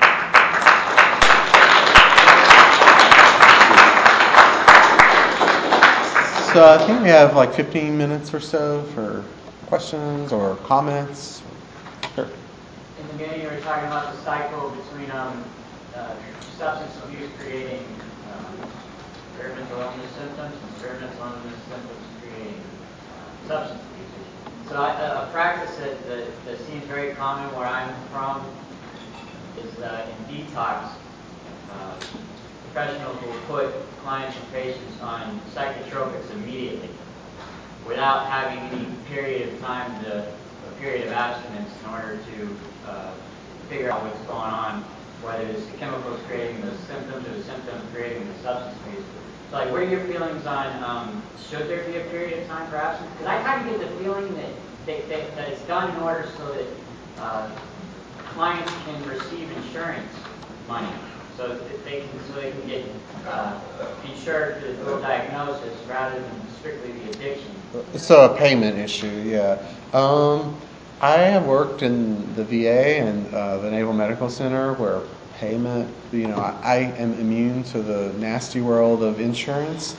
So I think we have like 15 minutes or so for questions or comments. Sure. In the beginning, you were talking about the cycle between substance abuse creating experimental illness symptoms and experimental illness symptoms creating substance abuse. So a practice that seems very common where I'm from is in detox. Professionals will put clients and patients on psychotropics immediately without having any period of time, a period of abstinence in order to figure out what's going on whether it's the chemicals creating the symptoms or the symptoms creating the substance abuse. So, like, what are your feelings on should there be a period of time for abstinence? Because I kind of get the feeling that that it's done in order so that clients can receive insurance money, so that they can get insured for the dual diagnosis rather than strictly the addiction. So a payment issue, yeah. I have worked in the VA and the Naval Medical Center where payment, I am immune to the nasty world of insurance.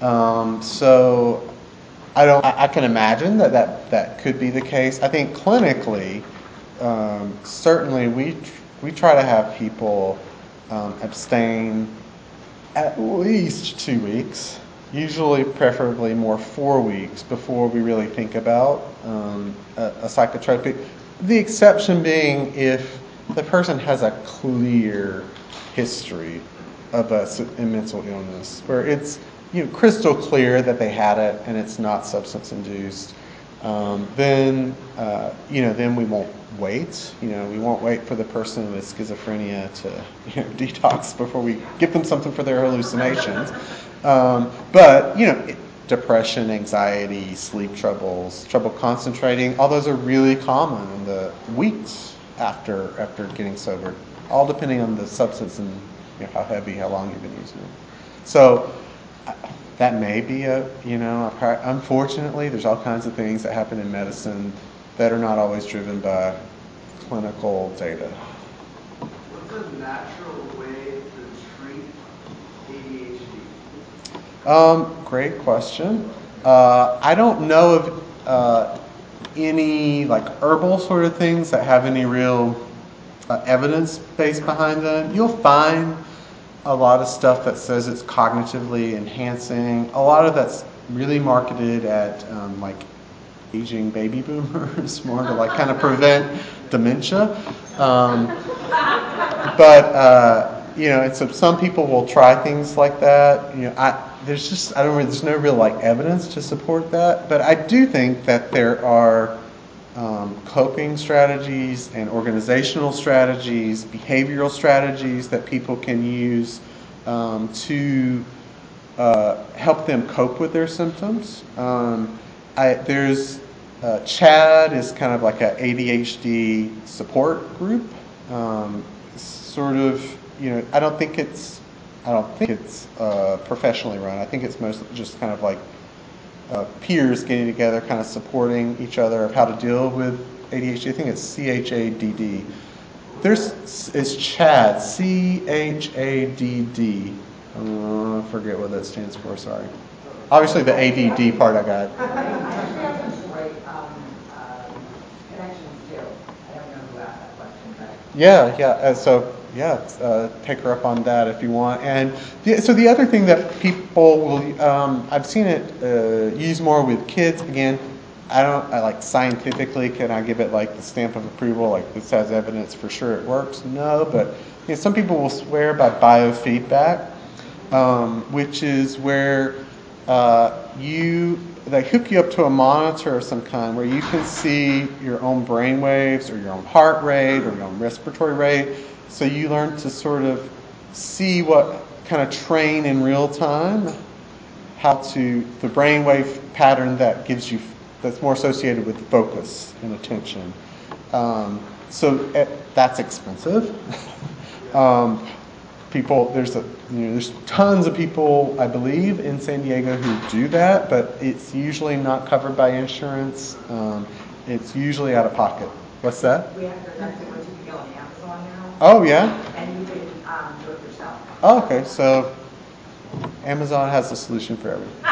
So I can imagine that could be the case. I think clinically, certainly we try to have people abstain at least 2 weeks, usually preferably more 4 weeks before we really think about a psychotropic. The exception being if the person has a clear history of a mental illness, where it's crystal clear that they had it and it's not substance induced, then we won't wait. We won't wait for the person with schizophrenia to detox before we give them something for their hallucinations. But depression, anxiety, sleep troubles, trouble concentrating, all those are really common in the weeks after getting sober, all depending on the substance and how heavy, how long you've been using it. So that may be unfortunately, there's all kinds of things that happen in medicine that are not always driven by clinical data. What's a natural way to treat ADHD? Great question. I don't know of any herbal sort of things that have any real evidence base behind them. You'll find a lot of stuff that says it's cognitively enhancing. A lot of that's really marketed at aging baby boomers, more to kind of prevent dementia. And so some people will try things like that. There's no real evidence to support that. But I do think that there are coping strategies and organizational strategies, behavioral strategies that people can use to help them cope with their symptoms. There's CHAD is kind of like a ADHD support group. I don't think it's professionally run. I think it's mostly just kind of peers getting together, kind of supporting each other of how to deal with ADHD. I think it's CHADD. It's CHAD, CHADD. I forget what that stands for, sorry. Obviously the ADD part I got. Connections too. I don't know who asked that question, but... Take her up on that if you want. And so the other thing that people will, I've seen it used more with kids. Again, scientifically, can I give it the stamp of approval, this has evidence for sure it works? No, but some people will swear by biofeedback, which is where they hook you up to a monitor of some kind where you can see your own brain waves or your own heart rate or your own respiratory rate. So you learn to sort of see what kind of train in real time, the brainwave pattern that's more associated with focus and attention. That's expensive. There's tons of people, I believe, in San Diego who do that, but it's usually not covered by insurance. It's usually out of pocket. What's that? There's actually one you can go on Amazon now. Oh, yeah? And you can do it yourself. Oh, okay. So Amazon has a solution for everything. You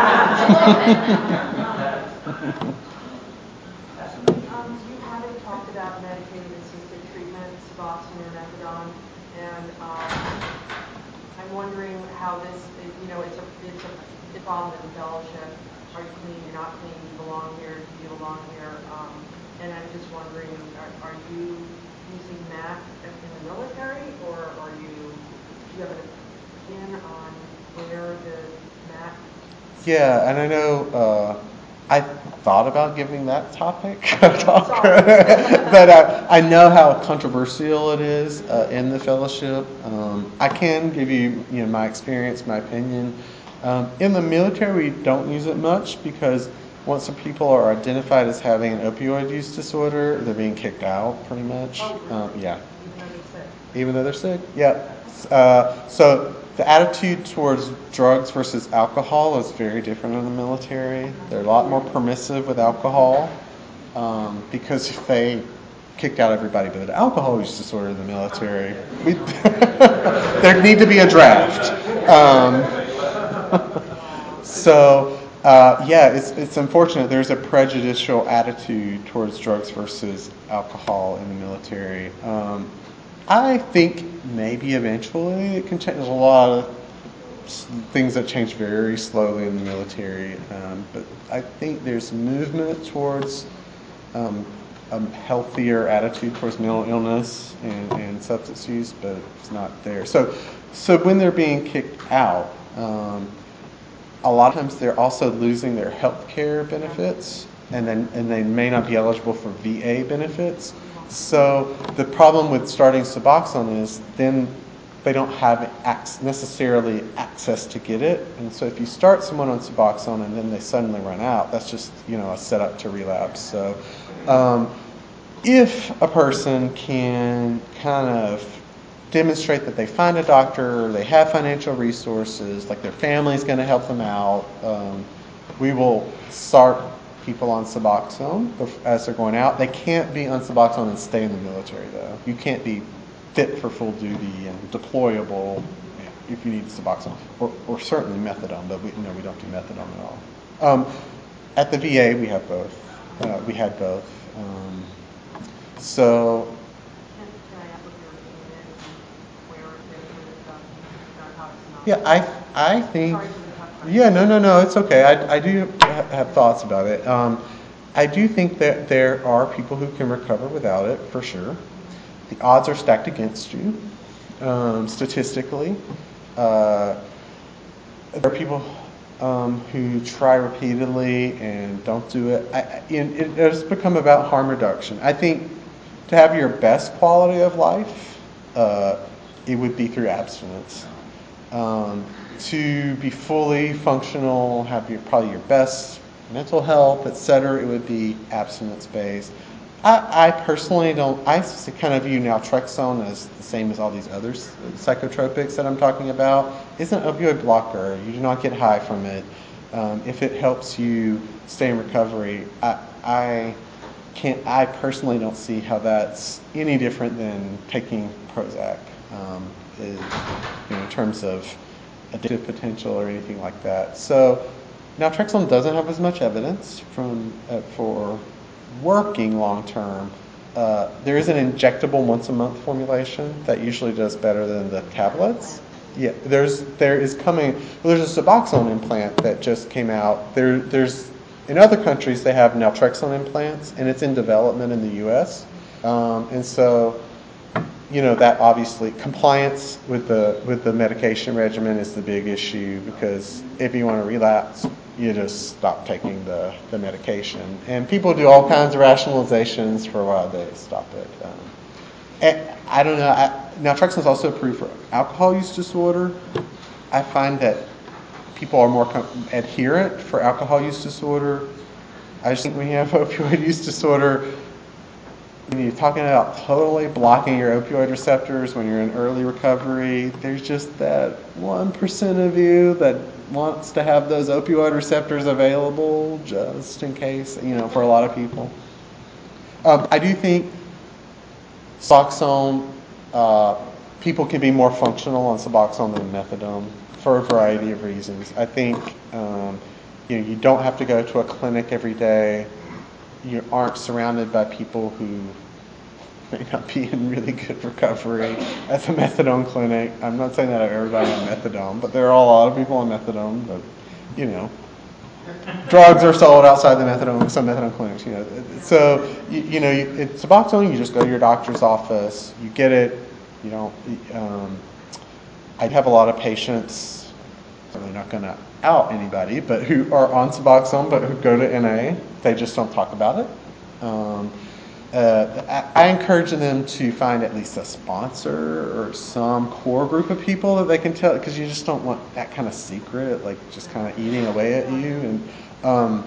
haven't talked about medicated-assisted treatment, Suboxone or methadone, and I'm wondering how this, it's involved in fellowship. Are you clean? You're not clean? You belong here? Do you belong here? And I'm just wondering, are you using MAC in the military, or do you have an opinion on where the MAC? Yeah, and I know I thought about giving that topic a talk, but I know how controversial it is in the fellowship. I can give you, my experience, my opinion. In the military, we don't use it much because once the people are identified as having an opioid use disorder, they're being kicked out, pretty much. Yeah. Even though they're sick? Yeah. So the attitude towards drugs versus alcohol is very different in the military. They're a lot more permissive with alcohol because if they kicked out everybody with an alcohol use disorder in the military, there'd need to be a draft. It's unfortunate. There's a prejudicial attitude towards drugs versus alcohol in the military. I think maybe eventually it can change. There's a lot of things that change very slowly in the military, but I think there's movement towards a healthier attitude towards mental illness and substance use, but it's not there. So when they're being kicked out, a lot of times they're also losing their health care benefits, and they may not be eligible for VA benefits. So the problem with starting Suboxone is then they don't have necessarily access to get it. And so if you start someone on Suboxone and then they suddenly run out, that's just, a setup to relapse. So if a person can kind of demonstrate that they find a doctor, or they have financial resources, like their family's going to help them out, we will start people on Suboxone as they're going out. They can't be on Suboxone and stay in the military, though. You can't be fit for full duty and deployable if you need Suboxone, or certainly methadone, but we don't do methadone at all. At the VA, we have both. We had both. So. Can I ask what your opinion is, where narcotics? Yeah, I think. Sorry for the tough question. Yeah, no, it's okay. I do have thoughts about it. I do think that there are people who can recover without it, for sure. The odds are stacked against you, statistically. There are people who try repeatedly and don't do it. It has become about harm reduction. I think to have your best quality of life, it would be through abstinence. To be fully functional, have probably your best mental health, etc., it would be abstinence-based. I personally don't. I kind of view naltrexone as the same as all these other psychotropics that I'm talking about. It's an opioid blocker. You do not get high from it. If it helps you stay in recovery, I personally don't see how that's any different than taking Prozac in terms of addictive potential or anything like that. So naltrexone doesn't have as much evidence for working long term. There is an injectable once a month formulation that usually does better than the tablets. Yeah, there's a Suboxone implant that just came out. There's in other countries they have naltrexone implants, and it's in development in the U.S. And so, that obviously compliance with the medication regimen is the big issue, because if you want to relapse, you just stop taking the medication. And people do all kinds of rationalizations for why they stop it. And I don't know. Naltrexone is also approved for alcohol use disorder. I find that people are more adherent for alcohol use disorder. I just think when you have opioid use disorder, when you're talking about totally blocking your opioid receptors when you're in early recovery, there's just that 1% of you that wants to have those opioid receptors available just in case, for a lot of people. I do think Suboxone, people can be more functional on Suboxone than methadone for a variety of reasons. I think you don't have to go to a clinic every day. You aren't surrounded by people who may not be in really good recovery at the methadone clinic. I'm not saying that everybody on methadone, but there are a lot of people on methadone. But drugs are sold outside some methadone clinics. So it's Suboxone. You just go to your doctor's office. You get it. You don't. I have a lot of patients certainly not going to out anybody, but who are on Suboxone but who go to NA. They just don't talk about it. I encourage them to find at least a sponsor or some core group of people that they can tell, because you just don't want that kind of secret, like just kind of eating away at you. And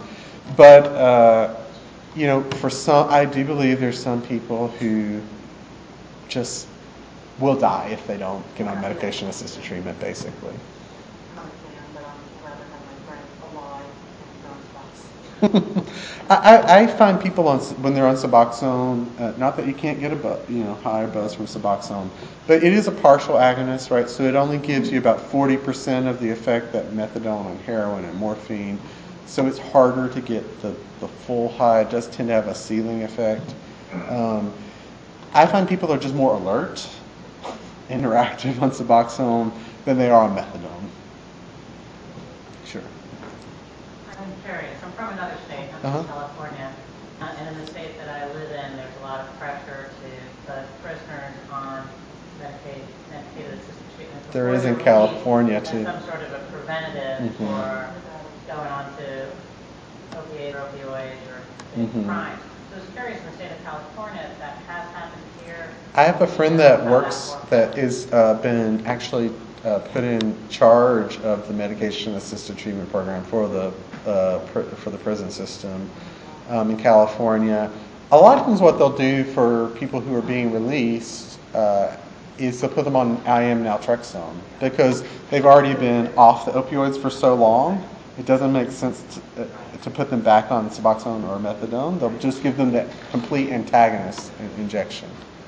for some, I do believe there's some people who just will die if they don't get on medication-assisted treatment, basically. But I'd rather have my friend alive and not I find people when they're on Suboxone, not that you can't get a higher buzz from Suboxone, but it is a partial agonist, right? So it only gives you about 40% of the effect that methadone and heroin and morphine. So it's harder to get the full high. It does tend to have a ceiling effect. I find people are just more alert, interactive on Suboxone than they are on methadone. Sure. I'm curious. I'm from another state. I'm from California. And in the state that I live in, there's a lot of pressure to put prisoners on medicated assisted treatment. There is in California, too. Some sort of a preventative for going on to opioids or crime. So I was curious, in the state of California, if that has happened here. I have a friend that is been actually put in charge of the medication-assisted treatment program for the prison system in California. A lot of times, what they'll do for people who are being released is to put them on IM naltrexone, because they've already been off the opioids for so long. It doesn't make sense to put them back on Suboxone or methadone. They'll just give them that complete antagonist injection.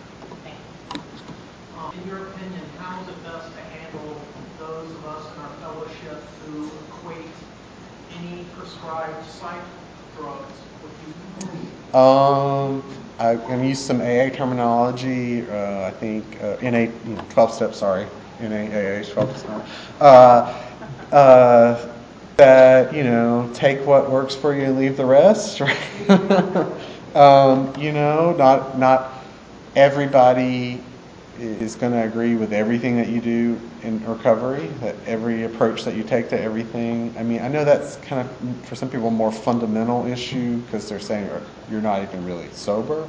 In your opinion, how is it best to handle those of us in our fellowship who equate any prescribed psych drugs with using? I'm going to use some AA terminology. I think NA 12 steps. Sorry, NAAA 12 steps. That take what works for you and leave the rest. Right? Not everybody is going to agree with everything that you do in recovery, that every approach that you take to everything. I mean, I know that's kind of, for some people, a more fundamental issue because they're saying you're not even really sober.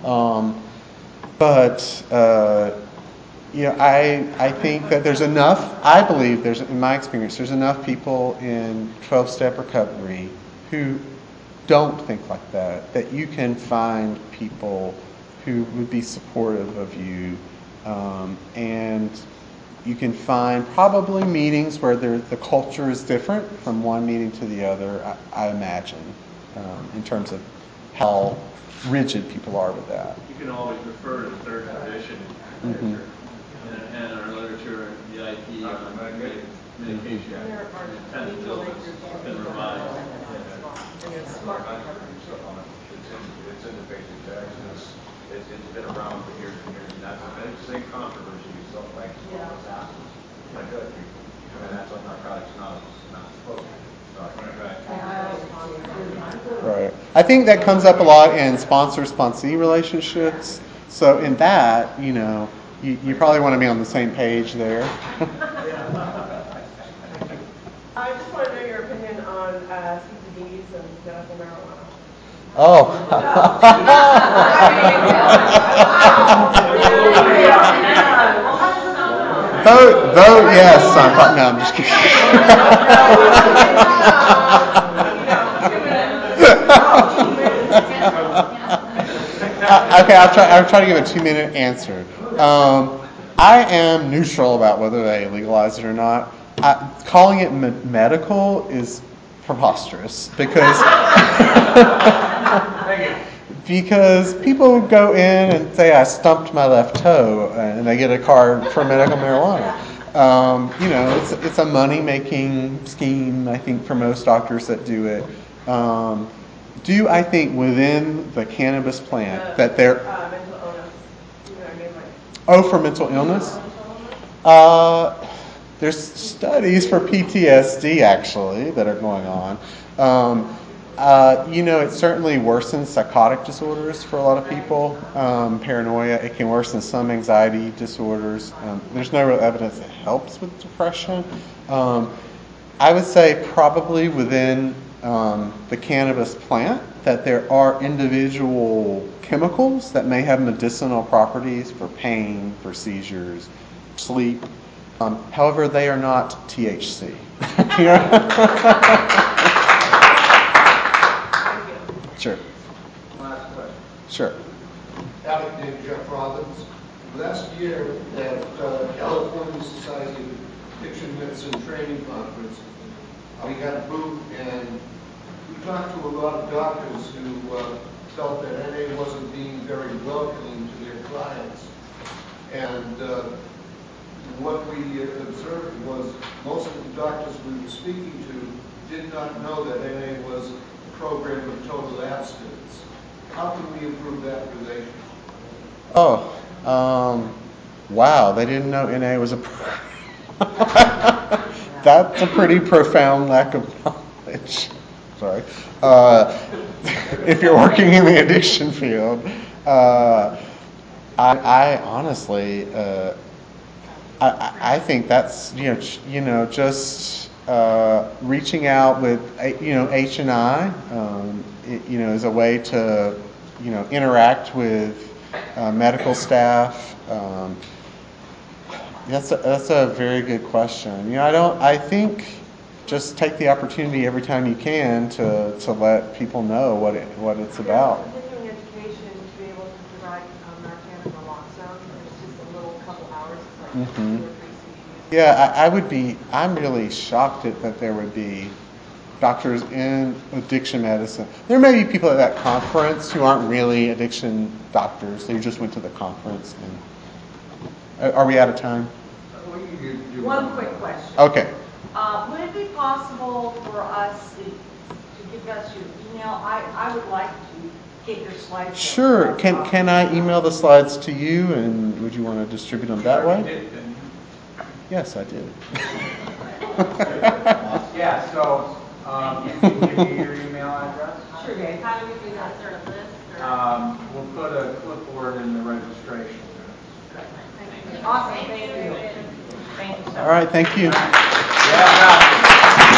I think that there's enough, I believe in my experience, there's enough people in 12-step recovery who don't think like that you can find people who would be supportive of you. And you can find probably meetings where the culture is different from one meeting to the other, I imagine, in terms of how rigid people are with that. You can always refer to the third edition and our literature, the IP on medication. There are mutual aid groups It's been revised. Smart. It's in the basic text. It's been around for years and years, and that's the same controversy. So like other people, and that's what Narcotics Anonymous is not supposed to. Right. I think that comes up a lot in sponsor-sponsee relationships. So in that, you probably want to be on the same page there. I just want to know your opinion on CBDs and medical marijuana. Oh. Vote yes. No, I'm just kidding. Okay, I'll try to give a 2-minute answer. I am neutral about whether they legalize it or not. Calling it medical is preposterous because people go in and say, I stumped my left toe, and they get a card for medical marijuana. It's a money-making scheme, I think, for most doctors that do it. Do I think within the cannabis plant that there... mental illness. For mental illness? There's studies for PTSD, actually, that are going on. It certainly worsens psychotic disorders for a lot of people. Paranoia, it can worsen some anxiety disorders. There's no real evidence it helps with depression. I would say probably within the cannabis plant that there are individual chemicals that may have medicinal properties for pain, for seizures, sleep. However, they are not THC. Sure. Last question. Sure. Alec named Jeff Robbins. Last year at California Society of Addiction Medicine Training Conference, we had a booth and we talked to a lot of doctors who felt that NA wasn't being very welcoming to their clients. And what we observed was most of the doctors we were speaking to did not know that NA was a program of total abstinence. How can we improve that relationship? Wow, they didn't know NA was a That's a pretty profound lack of knowledge. Sorry. If you're working in the addiction field, I honestly, I think that's just reaching out with H&I, is a way to interact with medical staff. That's a very good question. I think just take the opportunity every time you can to let people know what it's about. Continuing education to be able to provide Narcan and naloxone. It's just a little couple hours. It's like 2 or 3 CDs. Yeah, I'm really shocked that there would be doctors in addiction medicine. There may be people at that conference who aren't really addiction doctors. They just went to the conference. Are we out of time? One quick question. Okay. Would it be possible for us to give us your email? I would like to get your slides. Sure. Can I email the slides to you, and would you want to distribute them that way? Yes, I did. Yeah, so you can give me your email address. Sure, Dave. How do we do that? Is there a list? Or? We'll put a clipboard in the registration. Awesome. Thank you. Thank you so much. All right. Thank you. Yeah.